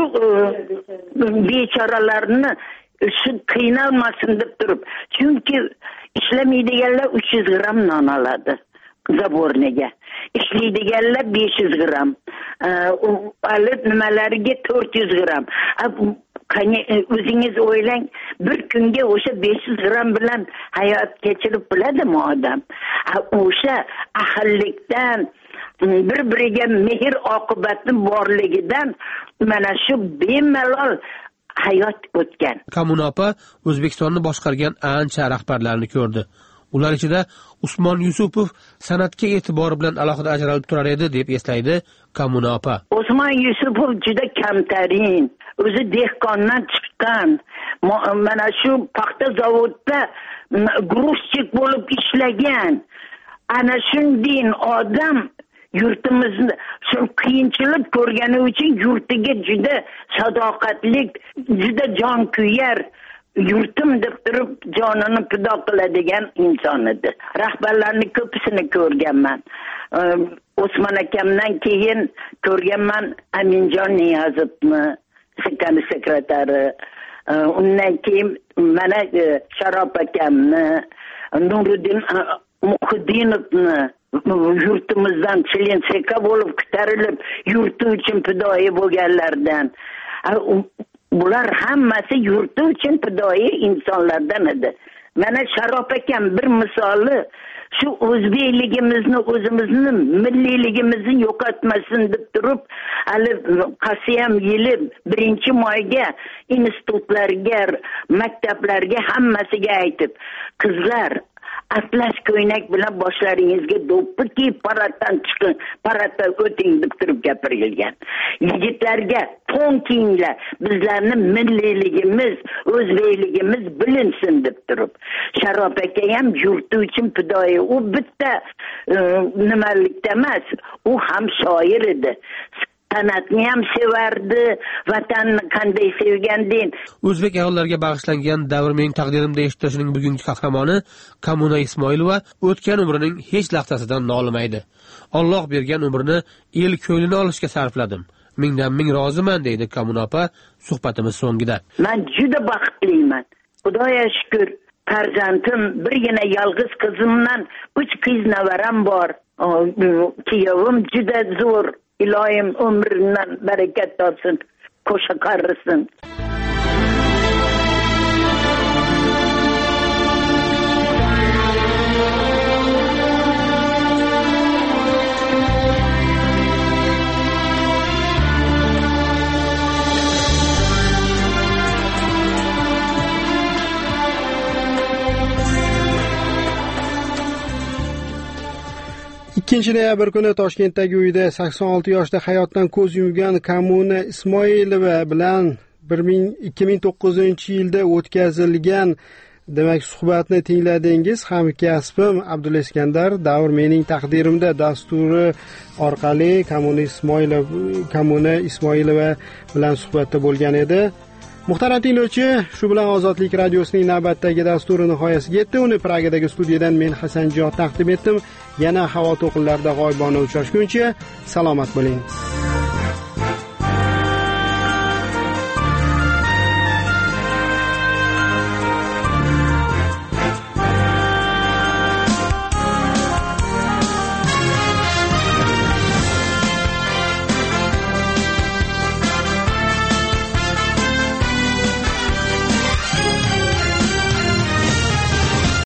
bechoralarni shu qiynalmasin deb turib, chunki ishlamaydiganlar uch yuz gram non oladi. Zaborniga. Ishlaydiganlar besh yuz gram. Alib nimalariga to'rt yuz gram. Qani o'zingiz o'ylang, bir kunga o'sha besh yuz gram bilan hayot kechirib biladimi odam? O'sha ahillikdan, bir-biriga mehr oqibati borligidan mana shu bemalol hayot o'tgan. Kommuna opa O'zbekistonni boshqargan ancha rahbarlarni ko'rdi. Ular ichida Usmon Yusupov san'atga e'tibori bilan alohida ajralib turar edi deb eslaydi Kommuna opa. Usmon Yusupov juda kamtarin, o'zi dehqondan chiqqan. Mana shu paxta zavodda grushchik bo'lib ishlagan. Ana shunday odam yurtimizni shu qiyinchilik ko'rgani uchun yurtiga juda sadoqatli, juda jonkuyar, yurtim deb turib jonini fido qiladigan inson edi. Rahbarlarning ko'pisini ko'rganman. Osmon akamdan keyin ko'rganman Aminjon Niyozovni, sekani sekretari. Undan keyin mana Sharof akamni, Nuriddin Muhiddinovni yurtimizdan Chilenseka bo'lib ko'tarilib, yurti uchun fidoyi bo'lganlardan. Bular hammasi yurti uchun fidoyi insonlardan edi. Mana Sharof akam bir misoli, shu o'zbekligimizni, o'zimizni milliyligimizni yo'qotmasin deb turib, hali qasiyam yili birinchi moyga institutlarga, maktablarga hammasiga aytib, qizlar atlas ko'ynak bilan boshlaringizga do'ppi kiyib paraddan chiqing, paradda o'ting deb turib gapirilgan. Yigitlarga to'n kiyinglar, bizlarni milliyligimiz, o'zbekligimiz bilinsin deb turib. Sharof aka ham yurti uchun fidoyi. U bitta nimalikda emas, u ham shoir edi. San'atni ham sevardi, vatanni qanday sevgandin. O'zbek ayollariga bag'ishlangan davr mening taqdirimda eshittirishning bugungi qahramoni Kommuna Ismoilova o'tgan umrining hech lahzasidan nolimaydi. Alloh bergan umrini el ko'nglini olishga sarfladim. Mingdan ming roziman deydi Kommuna opa suhbatimiz so'ngida. Men juda baxtliman. Xudoga shukr. Farzandim, birgina yolg'iz qizimdan uch qiz navaram bor. Kuyovim juda zo'r. Ilohim umridan barakat topsin, qo'sha qarrisin. ikkinchi noyabr kuni Toshkentdagi uyida sakson olti yoshda hayotdan ko'z yumgan Kamuna Ismoilova bilan ikki ming to'qqizinchi yilda o'tkazilgan demak suhbatni tingladingiz. Hamkasbim Abduliskandar Davr mening taqdirimda dasturi orqali Kamuna Ismoilova Kamuna Ismoilova bilan suhbatda bo'lgan edi. Muhtaram tinglovchi, shu bilan Ozodlik radiosining navbatdagi dasturi nihoyasiga yetdi. Uni Pragadagi studiyadan men Hasanjon taqdim etdim. Yana havo to'lqinlarida g'oyibona uchrashguncha salomat bo'ling.